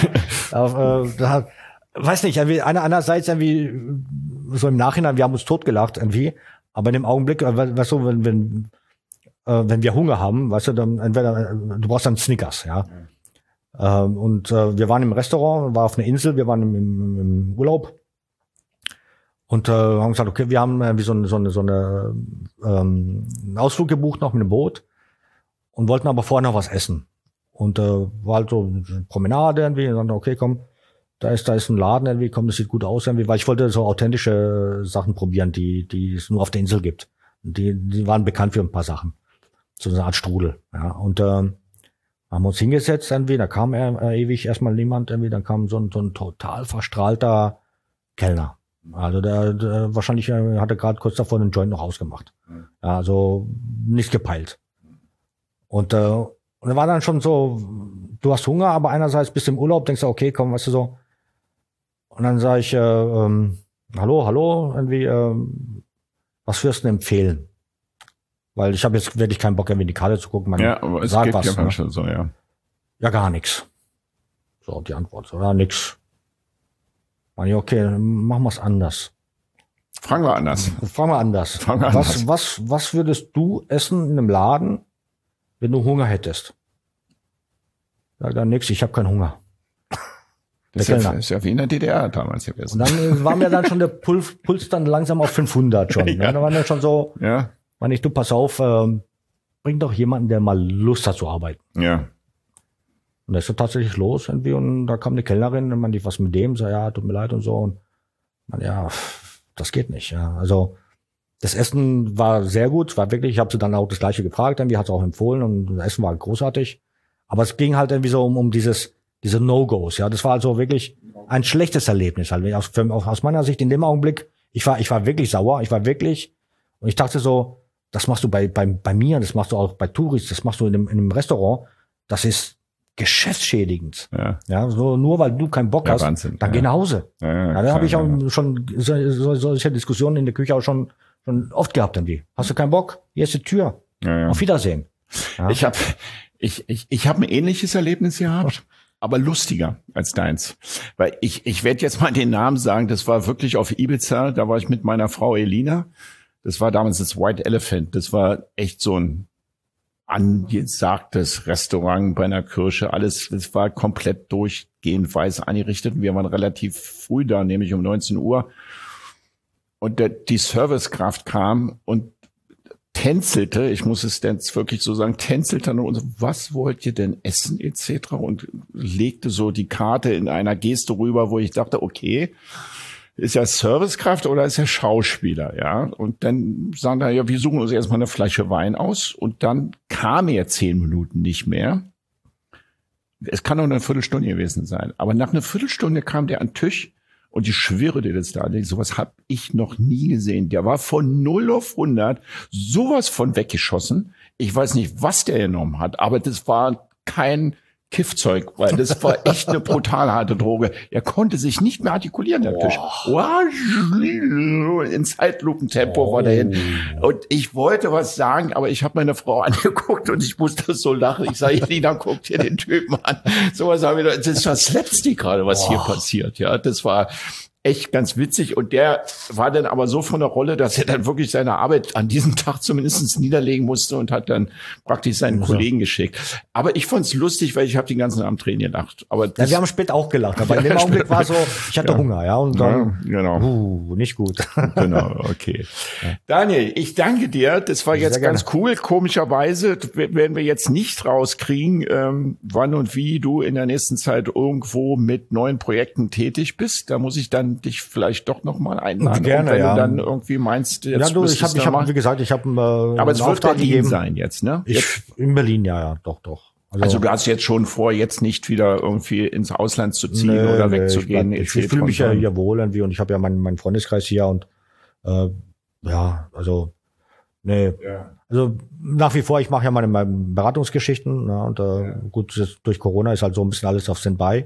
Weiß nicht, irgendwie einerseits irgendwie so im Nachhinein, wir haben uns totgelacht irgendwie, aber in dem Augenblick, weißt du, wenn wir Hunger haben, weißt du, dann entweder du brauchst dann Snickers, ja. Und wir waren im Restaurant, war auf einer Insel, wir waren im Urlaub. Und haben gesagt, okay, wir haben irgendwie so eine einen Ausflug gebucht noch mit einem Boot und wollten aber vorher noch was essen. Und war halt so eine Promenade irgendwie und dann, okay, komm, da ist ein Laden irgendwie, komm, das sieht gut aus irgendwie, weil ich wollte so authentische Sachen probieren, die es nur auf der Insel gibt. Die waren bekannt für ein paar Sachen. So eine Art Strudel, ja. Und haben uns hingesetzt irgendwie, da kam ewig erstmal niemand irgendwie, dann kam so ein total verstrahlter Kellner. Also der wahrscheinlich hatte gerade kurz davor einen Joint noch ausgemacht. Ja, also nicht gepeilt. Und dann war dann schon so, du hast Hunger, aber einerseits bist du im Urlaub, denkst du, okay, komm, weißt du so. Und dann sage ich, hallo, irgendwie, was würdest du denn empfehlen? Weil ich habe jetzt wirklich keinen Bock, irgendwie in die Karte zu gucken. Ja, aber es gibt ja schon so, ja. Ja, gar nichts. So, die Antwort, so, ja, nix. Okay, machen wir es anders. Fragen wir anders. Was würdest du essen in einem Laden, wenn du Hunger hättest? Sag dann nix, ich habe keinen Hunger. Das ist ja wie in der DDR damals gewesen. Und dann war mir dann schon der Puls dann langsam auf 500 schon. Ja. Da war dann schon so, ja. Du pass auf, bring doch jemanden, der mal Lust hat zu arbeiten. Ja. Und da ist so tatsächlich los irgendwie und da kam eine Kellnerin und man die was mit dem, so ja, tut mir leid und so und man, ja, das geht nicht, ja. Also das Essen war sehr gut, war wirklich, ich habe sie dann auch das Gleiche gefragt, irgendwie hat es auch empfohlen und das Essen war großartig, aber es ging halt irgendwie so um diese No-Gos, ja. Das war also wirklich ein schlechtes Erlebnis halt. Aus meiner Sicht in dem Augenblick, ich war wirklich sauer, und ich dachte so, das machst du bei mir, das machst du auch bei Touris, das machst du in einem Restaurant, das ist geschäftsschädigend. Ja, so nur weil du keinen Bock hast, Wahnsinn. Dann geh nach Hause. Ja, da habe ich auch schon solche Diskussionen in der Küche auch schon oft gehabt irgendwie. Hast du keinen Bock? Hier ist die Tür. Auf Wiedersehen. Ja. Ich hab ein ähnliches Erlebnis gehabt, aber lustiger als deins. Weil ich werde jetzt mal den Namen sagen, das war wirklich auf Ibiza, da war ich mit meiner Frau Elina. Das war damals das White Elephant. Das war echt so ein angesagtes Restaurant bei einer Kirche. Alles, das war komplett durchgehend weiß eingerichtet. Wir waren relativ früh da, nämlich um 19 Uhr. Und die Servicekraft kam und tänzelte, ich muss es jetzt wirklich so sagen, tänzelte dann und so, was wollt ihr denn essen etc. und legte so die Karte in einer Geste rüber, wo ich dachte, okay, ist er Servicekraft oder ist er Schauspieler, ja? Und dann sagen wir, ja, wir suchen uns erstmal eine Flasche Wein aus und dann kam er 10 Minuten nicht mehr. Es kann auch eine Viertelstunde gewesen sein, aber nach einer Viertelstunde kam der an den Tisch und ich schwöre dir das da, sowas habe ich noch nie gesehen. Der war von 0 auf 100 sowas von weggeschossen. Ich weiß nicht, was der genommen hat, aber das war kein Kiffzeug, weil das war echt eine brutal harte Droge. Er konnte sich nicht mehr artikulieren, der Tisch. In Zeitlupentempo war der hin. Und ich wollte was sagen, aber ich habe meine Frau angeguckt und ich musste so lachen. Ich sage, Elina, guck dir den Typen an. Sowas haben wir, das war Slapstick gerade, was hier passiert. Ja, das war echt ganz witzig. Und der war dann aber so von der Rolle, dass er dann wirklich seine Arbeit an diesem Tag zumindest niederlegen musste und hat dann praktisch seinen Kollegen geschickt. Aber ich fand's lustig, weil ich habe den ganzen Abend Tränen gelacht. Aber ja, wir haben spät auch gelacht. Aber in dem Augenblick war so, ich hatte Hunger, ja. Und dann, genau. Nicht gut. Genau, okay. Ja. Daniel, ich danke dir. Das war jetzt ganz cool. Komischerweise werden wir jetzt nicht rauskriegen, wann und wie du in der nächsten Zeit irgendwo mit neuen Projekten tätig bist. Da muss ich dann dich vielleicht doch noch mal einladen. Gerne, wenn du dann irgendwie meinst, jetzt ich habe wie gesagt, ich habe aber es wird Berlin sein jetzt, ne? In Berlin, ja, doch. Also du hast jetzt schon vor, jetzt nicht wieder irgendwie ins Ausland zu ziehen oder wegzugehen. Ich fühle mich ja hier wohl irgendwie und ich habe ja meinen Freundeskreis hier und also nach wie vor, ich mache ja meine Beratungsgeschichten, ne, und gut, durch Corona ist halt so ein bisschen alles auf Standby.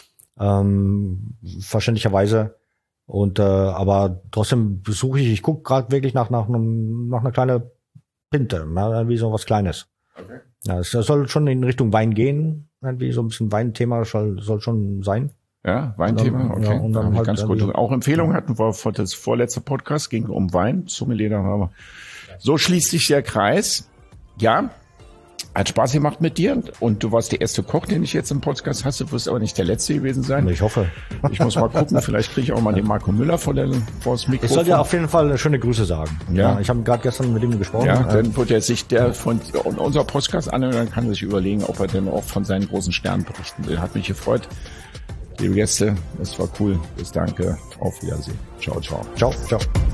Verständlicherweise. Und aber trotzdem ich gucke gerade wirklich nach einer kleinen Pinte, wie so was Kleines. Okay. Ja, es soll schon in Richtung Wein gehen, wie so ein bisschen Weinthema soll schon sein. Ja, Weinthema, okay. Ja, und dann halt ganz gut. Auch Empfehlungen hatten wir vor das vorletzte Podcast, ging um Wein, Sommelier, aber so schließt sich der Kreis. Ja. Hat Spaß gemacht mit dir und du warst der erste Koch, den ich jetzt im Podcast hasse. Du wirst aber nicht der letzte gewesen sein. Ich hoffe. Ich muss mal gucken, vielleicht kriege ich auch mal den Marco Müller vor das Mikrofon. Ich soll dir auf jeden Fall schöne Grüße sagen. Ja. Ich habe gerade gestern mit ihm gesprochen. Ja, dann wird er sich von unser Podcast anhören, dann kann er sich überlegen, ob er denn auch von seinen großen Sternen berichten will. Hat mich gefreut. Liebe Gäste, es war cool. Bis danke. Auf Wiedersehen. Ciao, ciao. Ciao, ciao.